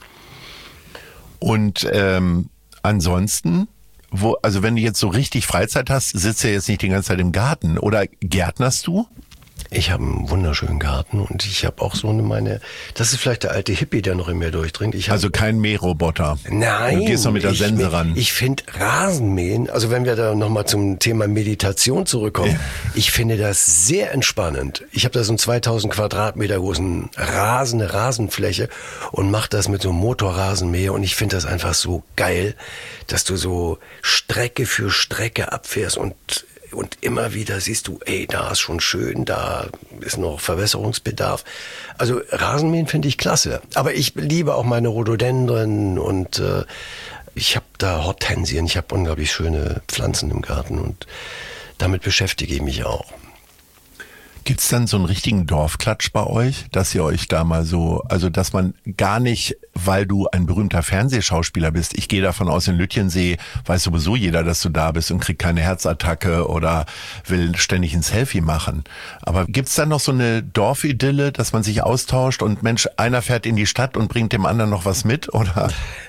Und ansonsten... Also wenn du jetzt so richtig Freizeit hast, sitzt du ja jetzt nicht die ganze Zeit im Garten. Oder gärtnerst du? Ich habe einen wunderschönen Garten und ich habe auch so das ist vielleicht der alte Hippie, der noch in mir durchdringt. Also kein Mähroboter? Nein. Du gehst noch mit der Sense ran. Ich finde Rasenmähen, also wenn wir da nochmal zum Thema Meditation zurückkommen, ich finde das sehr entspannend. Ich habe da so einen 2000 Quadratmeter großen eine Rasenfläche und mache das mit so einem Motorrasenmäher und ich finde das einfach so geil, dass du so Strecke für Strecke abfährst und immer wieder siehst du, da ist schon schön, da ist noch Verwässerungsbedarf. Also Rasenmähen finde ich klasse. Aber ich liebe auch meine Rhododendren und ich habe da Hortensien. Ich habe unglaublich schöne Pflanzen im Garten und damit beschäftige ich mich auch. Gibt's dann so einen richtigen Dorfklatsch bei euch, dass ihr euch da mal so, also dass man gar nicht, weil du ein berühmter Fernsehschauspieler bist, ich gehe davon aus, in Lütjensee weiß sowieso jeder, dass du da bist und kriegt keine Herzattacke oder will ständig ein Selfie machen. Aber gibt's dann noch so eine Dorfidylle, dass man sich austauscht und Mensch, einer fährt in die Stadt und bringt dem anderen noch was mit, oder?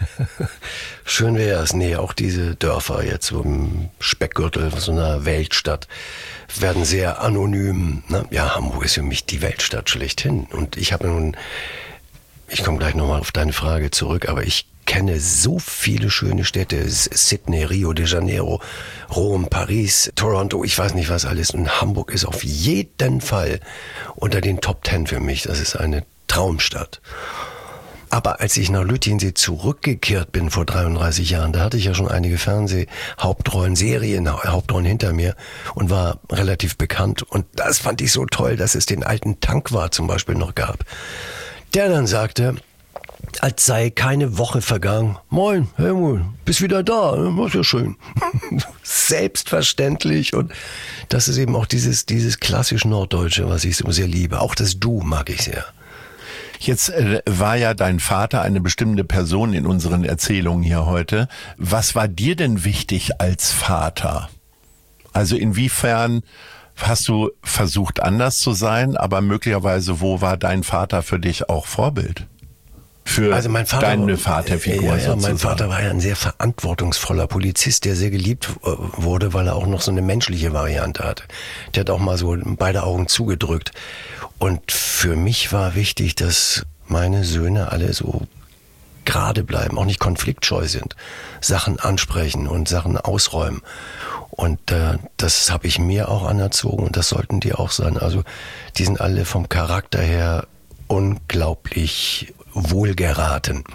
Schön wäre es. Nee, auch diese Dörfer jetzt so im Speckgürtel so einer Weltstadt werden sehr anonym. Ne? Ja, Hamburg ist für mich die Weltstadt schlechthin. Und ich komme gleich nochmal auf deine Frage zurück, aber ich kenne so viele schöne Städte. Sydney, Rio de Janeiro, Rom, Paris, Toronto, ich weiß nicht was alles. Und Hamburg ist auf jeden Fall unter den Top 10 für mich. Das ist eine Traumstadt. Aber als ich nach Lütjensee zurückgekehrt bin vor 33 Jahren, da hatte ich ja schon einige Fernsehhauptrollen, Serienhauptrollen hinter mir und war relativ bekannt. Und das fand ich so toll, dass es den alten Tankwart zum Beispiel noch gab. Der dann sagte, als sei keine Woche vergangen, moin, Helmut, bist wieder da, das ist ja schön. Selbstverständlich und das ist eben auch dieses klassisch Norddeutsche, was ich so sehr liebe. Auch das Du mag ich sehr. Jetzt war ja dein Vater eine bestimmte Person in unseren Erzählungen hier heute. Was war dir denn wichtig als Vater? Also inwiefern hast du versucht, anders zu sein, aber möglicherweise, wo war dein Vater für dich auch Vorbild? Für also mein Vater, deine Vaterfigur sozusagen. Mein Vater war ja ein sehr verantwortungsvoller Polizist, der sehr geliebt wurde, weil er auch noch so eine menschliche Variante hatte. Der hat auch mal so beide Augen zugedrückt. Und für mich war wichtig, dass meine Söhne alle so gerade bleiben, auch nicht konfliktscheu sind, Sachen ansprechen und Sachen ausräumen. Und das habe ich mir auch anerzogen und das sollten die auch sein. Also die sind alle vom Charakter her unglaublich wohlgeraten.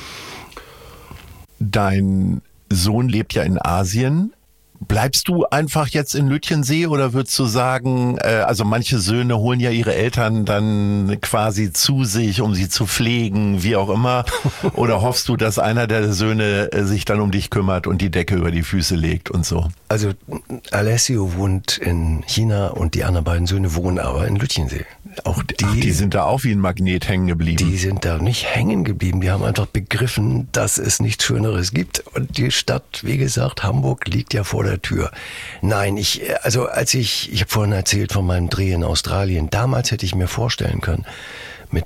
Dein Sohn lebt ja in Asien. Bleibst du einfach jetzt in Lütjensee oder würdest du sagen, also manche Söhne holen ja ihre Eltern dann quasi zu sich, um sie zu pflegen, wie auch immer, oder hoffst du, dass einer der Söhne sich dann um dich kümmert und die Decke über die Füße legt und so? Also Alessio wohnt in China und die anderen beiden Söhne wohnen aber in Lütjensee. Auch die sind da auch wie ein Magnet hängen geblieben. Die sind da nicht hängen geblieben. Die haben einfach begriffen, dass es nichts Schöneres gibt. Und die Stadt, wie gesagt, Hamburg liegt ja vor der Tür. Nein, ich habe vorhin erzählt von meinem Dreh in Australien. Damals hätte ich mir vorstellen können, mit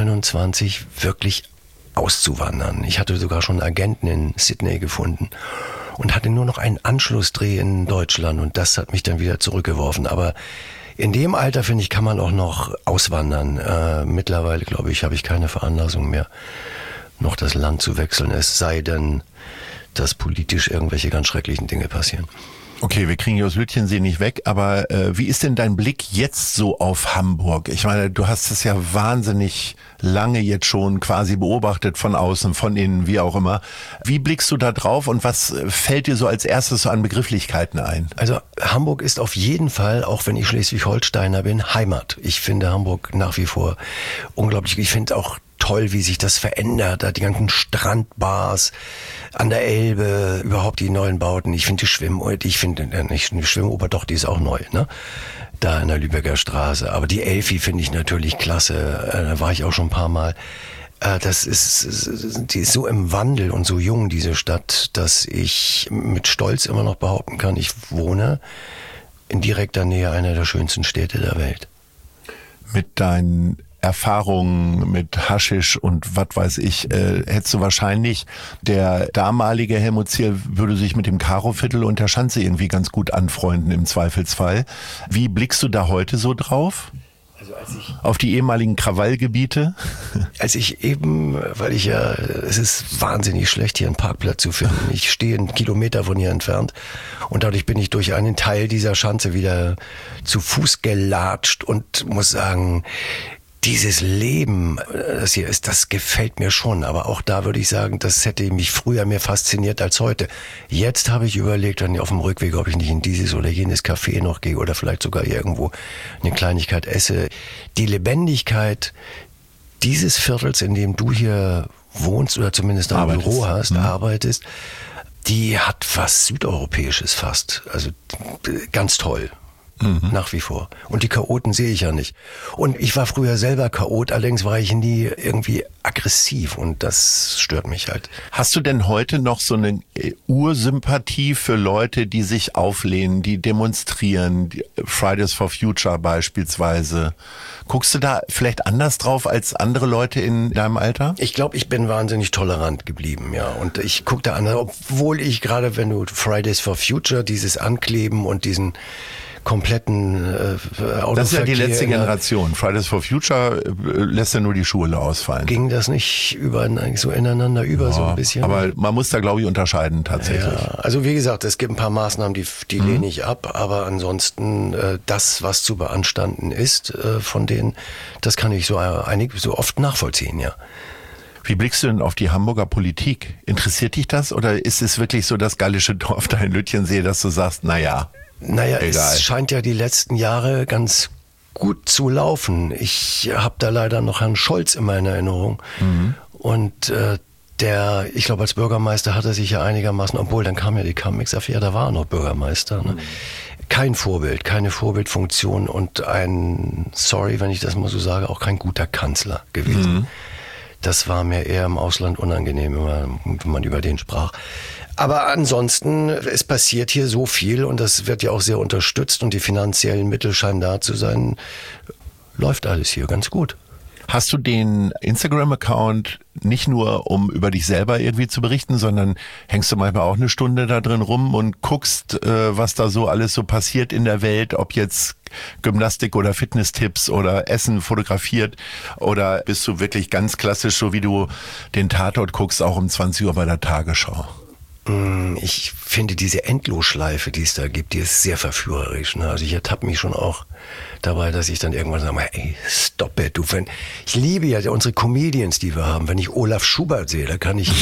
29 wirklich auszuwandern. Ich hatte sogar schon einen Agenten in Sydney gefunden und hatte nur noch einen Anschlussdreh in Deutschland. Und das hat mich dann wieder zurückgeworfen. Aber in dem Alter, finde ich, kann man auch noch auswandern. Mittlerweile, glaube ich, habe ich keine Veranlassung mehr, noch das Land zu wechseln. Es sei denn, dass politisch irgendwelche ganz schrecklichen Dinge passieren. Okay, wir kriegen hier aus Lütjensee nicht weg, aber wie ist denn dein Blick jetzt so auf Hamburg? Ich meine, du hast es ja wahnsinnig lange jetzt schon quasi beobachtet, von außen, von innen, wie auch immer. Wie blickst du da drauf und was fällt dir so als erstes so an Begrifflichkeiten ein? Also Hamburg ist auf jeden Fall, auch wenn ich Schleswig-Holsteiner bin, Heimat. Ich finde Hamburg nach wie vor unglaublich. Ich finde auch toll, wie sich das verändert, da die ganzen Strandbars an der Elbe, überhaupt die neuen Bauten. Ich finde die Schwimmoper, nicht die Schwimmoper, doch, die ist auch neu, ne? Da in der Lübecker Straße. Aber die Elfi finde ich natürlich klasse, da war ich auch schon ein paar Mal. Die ist so im Wandel und so jung, diese Stadt, dass ich mit Stolz immer noch behaupten kann, ich wohne in direkter Nähe einer der schönsten Städte der Welt. Mit deinen Erfahrungen mit Haschisch und was weiß ich, hättest du wahrscheinlich, der damalige Helmut Zierl würde sich mit dem Karoviertel und der Schanze irgendwie ganz gut anfreunden im Zweifelsfall. Wie blickst du da heute so drauf? Also auf die ehemaligen Krawallgebiete? Als ich eben, es ist wahnsinnig schlecht, hier einen Parkplatz zu finden. Ich stehe einen Kilometer von hier entfernt und dadurch bin ich durch einen Teil dieser Schanze wieder zu Fuß gelatscht und muss sagen, dieses Leben, das hier ist, das gefällt mir schon. Aber auch da würde ich sagen, das hätte mich früher mehr fasziniert als heute. Jetzt habe ich überlegt, dann auf dem Rückweg, ob ich nicht in dieses oder jenes Café noch gehe oder vielleicht sogar irgendwo eine Kleinigkeit esse. Die Lebendigkeit dieses Viertels, in dem du hier wohnst oder zumindest ein Büro hast, arbeitest, die hat was Südeuropäisches fast. Also ganz toll. Nach wie vor. Und die Chaoten sehe ich ja nicht. Und ich war früher selber Chaot, allerdings war ich nie irgendwie aggressiv und das stört mich halt. Hast du denn heute noch so eine Ursympathie für Leute, die sich auflehnen, die demonstrieren, die Fridays for Future beispielsweise? Guckst du da vielleicht anders drauf als andere Leute in deinem Alter? Ich glaube, ich bin wahnsinnig tolerant geblieben, ja. Und ich gucke da anders, obwohl ich gerade, wenn du Fridays for Future, dieses Ankleben und diesen kompletten Autoverkehr. Das ist ja die letzte Generation. Fridays for Future lässt ja nur die Schuhe ausfallen. Ging das nicht so ineinander über, so ein bisschen? Aber man muss da, glaube ich, unterscheiden tatsächlich. Ja, also wie gesagt, es gibt ein paar Maßnahmen, die lehne ich ab, aber ansonsten das, was zu beanstanden ist, von denen, das kann ich so oft nachvollziehen, ja. Wie blickst du denn auf die Hamburger Politik? Interessiert dich das oder ist es wirklich so das gallische Dorf da in Lütjensee, dass du sagst, naja, egal. Es scheint ja die letzten Jahre ganz gut zu laufen. Ich habe da leider noch Herrn Scholz in meiner Erinnerung. Und ich glaube, als Bürgermeister hat er sich ja einigermaßen, obwohl dann kam ja die Cum-Ex-Affäre, da war er noch Bürgermeister. Ne? Kein Vorbild, keine Vorbildfunktion und sorry, wenn ich das mal so sage, auch kein guter Kanzler gewesen. Das war mir eher im Ausland unangenehm, wenn man über den sprach. Aber ansonsten, es passiert hier so viel und das wird ja auch sehr unterstützt und die finanziellen Mittel scheinen da zu sein. Läuft alles hier ganz gut. Hast du den Instagram-Account nicht nur, um über dich selber irgendwie zu berichten, sondern hängst du manchmal auch eine Stunde da drin rum und guckst, was da so alles so passiert in der Welt, ob jetzt Gymnastik oder Fitness-Tipps oder Essen fotografiert, oder bist du wirklich ganz klassisch, so wie du den Tatort guckst, auch um 20 Uhr bei der Tagesschau? Ich finde diese Endlosschleife, die es da gibt, die ist sehr verführerisch. Ne? Also ich ertappe mich schon auch dabei, dass ich dann irgendwann sage, ey, stop it. Ich liebe ja unsere Comedians, die wir haben. Wenn ich Olaf Schubert sehe, da kann ich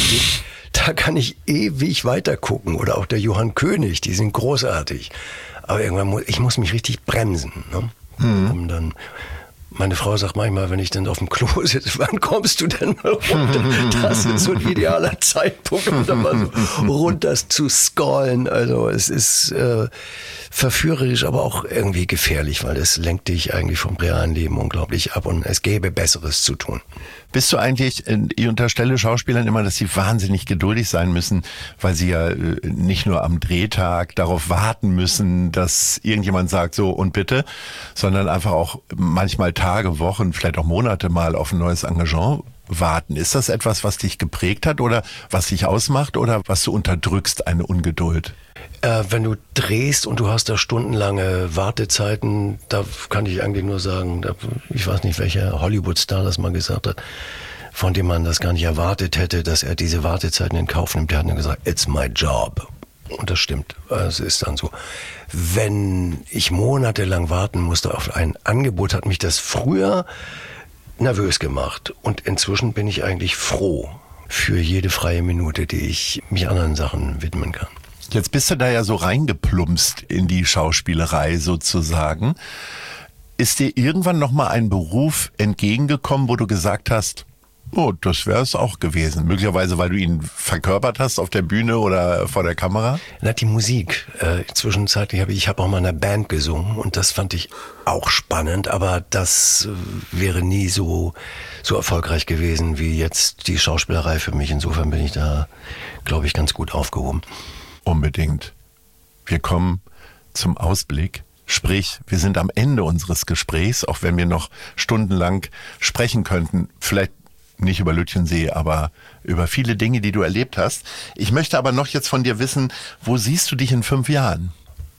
ewig weiter gucken. Oder auch der Johann König, die sind großartig. Aber irgendwann ich muss mich richtig bremsen. Ne? Um dann... Meine Frau sagt manchmal, wenn ich dann auf dem Klo sitze, wann kommst du denn mal runter? Das ist so ein idealer Zeitpunkt, um da mal so runter zu scrollen. Also es ist verführerisch, aber auch irgendwie gefährlich, weil das lenkt dich eigentlich vom realen Leben unglaublich ab und es gäbe Besseres zu tun. Bist du eigentlich, ich unterstelle Schauspielern immer, dass sie wahnsinnig geduldig sein müssen, weil sie ja nicht nur am Drehtag darauf warten müssen, dass irgendjemand sagt, so und bitte, sondern einfach auch manchmal Tage, Wochen, vielleicht auch Monate mal auf ein neues Engagement warten. Ist das etwas, was dich geprägt hat oder was dich ausmacht oder was du unterdrückst, eine Ungeduld? Wenn du drehst und du hast da stundenlange Wartezeiten, da kann ich eigentlich nur sagen, ich weiß nicht, welcher Hollywood-Star das mal gesagt hat, von dem man das gar nicht erwartet hätte, dass er diese Wartezeiten in Kauf nimmt. Der hat nur gesagt, it's my job. Und das stimmt. Es ist dann so. Wenn ich monatelang warten musste auf ein Angebot, hat mich das früher nervös gemacht. Und inzwischen bin ich eigentlich froh für jede freie Minute, die ich mich anderen Sachen widmen kann. Jetzt bist du da ja so reingeplumpst in die Schauspielerei sozusagen. Ist dir irgendwann nochmal ein Beruf entgegengekommen, wo du gesagt hast, oh, das wäre es auch gewesen? Möglicherweise, weil du ihn verkörpert hast auf der Bühne oder vor der Kamera? Na, die Musik. Zwischenzeitlich habe ich auch mal in einer Band gesungen und das fand ich auch spannend, aber das wäre nie so erfolgreich gewesen wie jetzt die Schauspielerei für mich. Insofern bin ich da, glaube ich, ganz gut aufgehoben. Unbedingt. Wir kommen zum Ausblick. Sprich, wir sind am Ende unseres Gesprächs, auch wenn wir noch stundenlang sprechen könnten. Vielleicht nicht über Lütjensee, aber über viele Dinge, die du erlebt hast. Ich möchte aber noch jetzt von dir wissen, wo siehst du dich in 5 Jahren?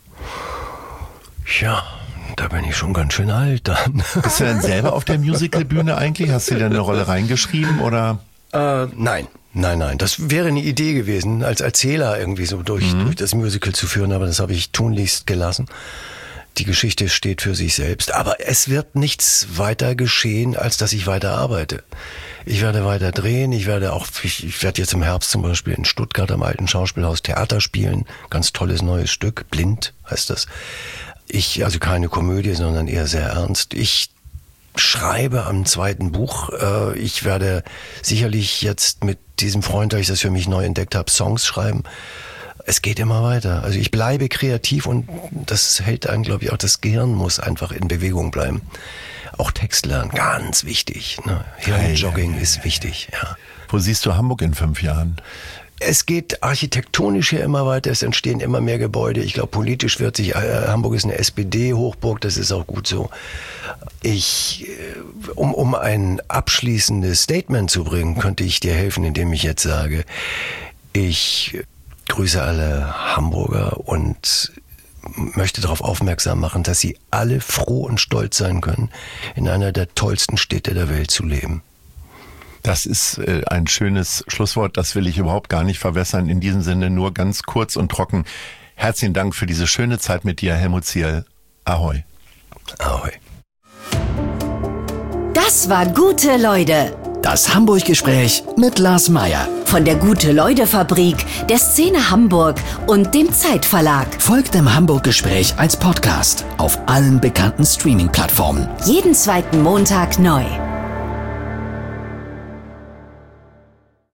Ja, da bin ich schon ganz schön alt dann. Bist du denn selber auf der Musicalbühne eigentlich? Hast du dir eine Rolle reingeschrieben oder? Nein. Das wäre eine Idee gewesen, als Erzähler irgendwie so durch das Musical zu führen, aber das habe ich tunlichst gelassen. Die Geschichte steht für sich selbst, aber es wird nichts weiter geschehen, als dass ich weiter arbeite. Ich werde weiter drehen, ich werde jetzt im Herbst zum Beispiel in Stuttgart am Alten Schauspielhaus Theater spielen, ganz tolles neues Stück, Blind heißt das. Also keine Komödie, sondern eher sehr ernst. Ich schreibe am 2. Buch. Ich werde sicherlich jetzt mit diesem Freund, da ich das für mich neu entdeckt habe, Songs schreiben. Es geht immer weiter. Also ich bleibe kreativ und das hält einen, glaube ich, auch das Gehirn muss einfach in Bewegung bleiben. Auch Text lernen, ganz wichtig. Ne? Hirnjogging ist wichtig. Ja. Wo siehst du Hamburg in 5 Jahren? Es geht architektonisch hier immer weiter, es entstehen immer mehr Gebäude. Ich glaube, politisch wird sich, Hamburg ist eine SPD-Hochburg, das ist auch gut so. Um ein abschließendes Statement zu bringen, könnte ich dir helfen, indem ich jetzt sage, ich grüße alle Hamburger und möchte darauf aufmerksam machen, dass sie alle froh und stolz sein können, in einer der tollsten Städte der Welt zu leben. Das ist ein schönes Schlusswort, das will ich überhaupt gar nicht verwässern. In diesem Sinne nur ganz kurz und trocken. Herzlichen Dank für diese schöne Zeit mit dir, Helmut Zierl. Ahoi. Ahoi. Das war Gute Leute. Das Hamburg-Gespräch mit Lars Meier. Von der Gute-Leute-Fabrik, der Szene Hamburg und dem Zeitverlag. Folgt dem Hamburg-Gespräch als Podcast auf allen bekannten Streaming-Plattformen. Jeden 2. Montag neu.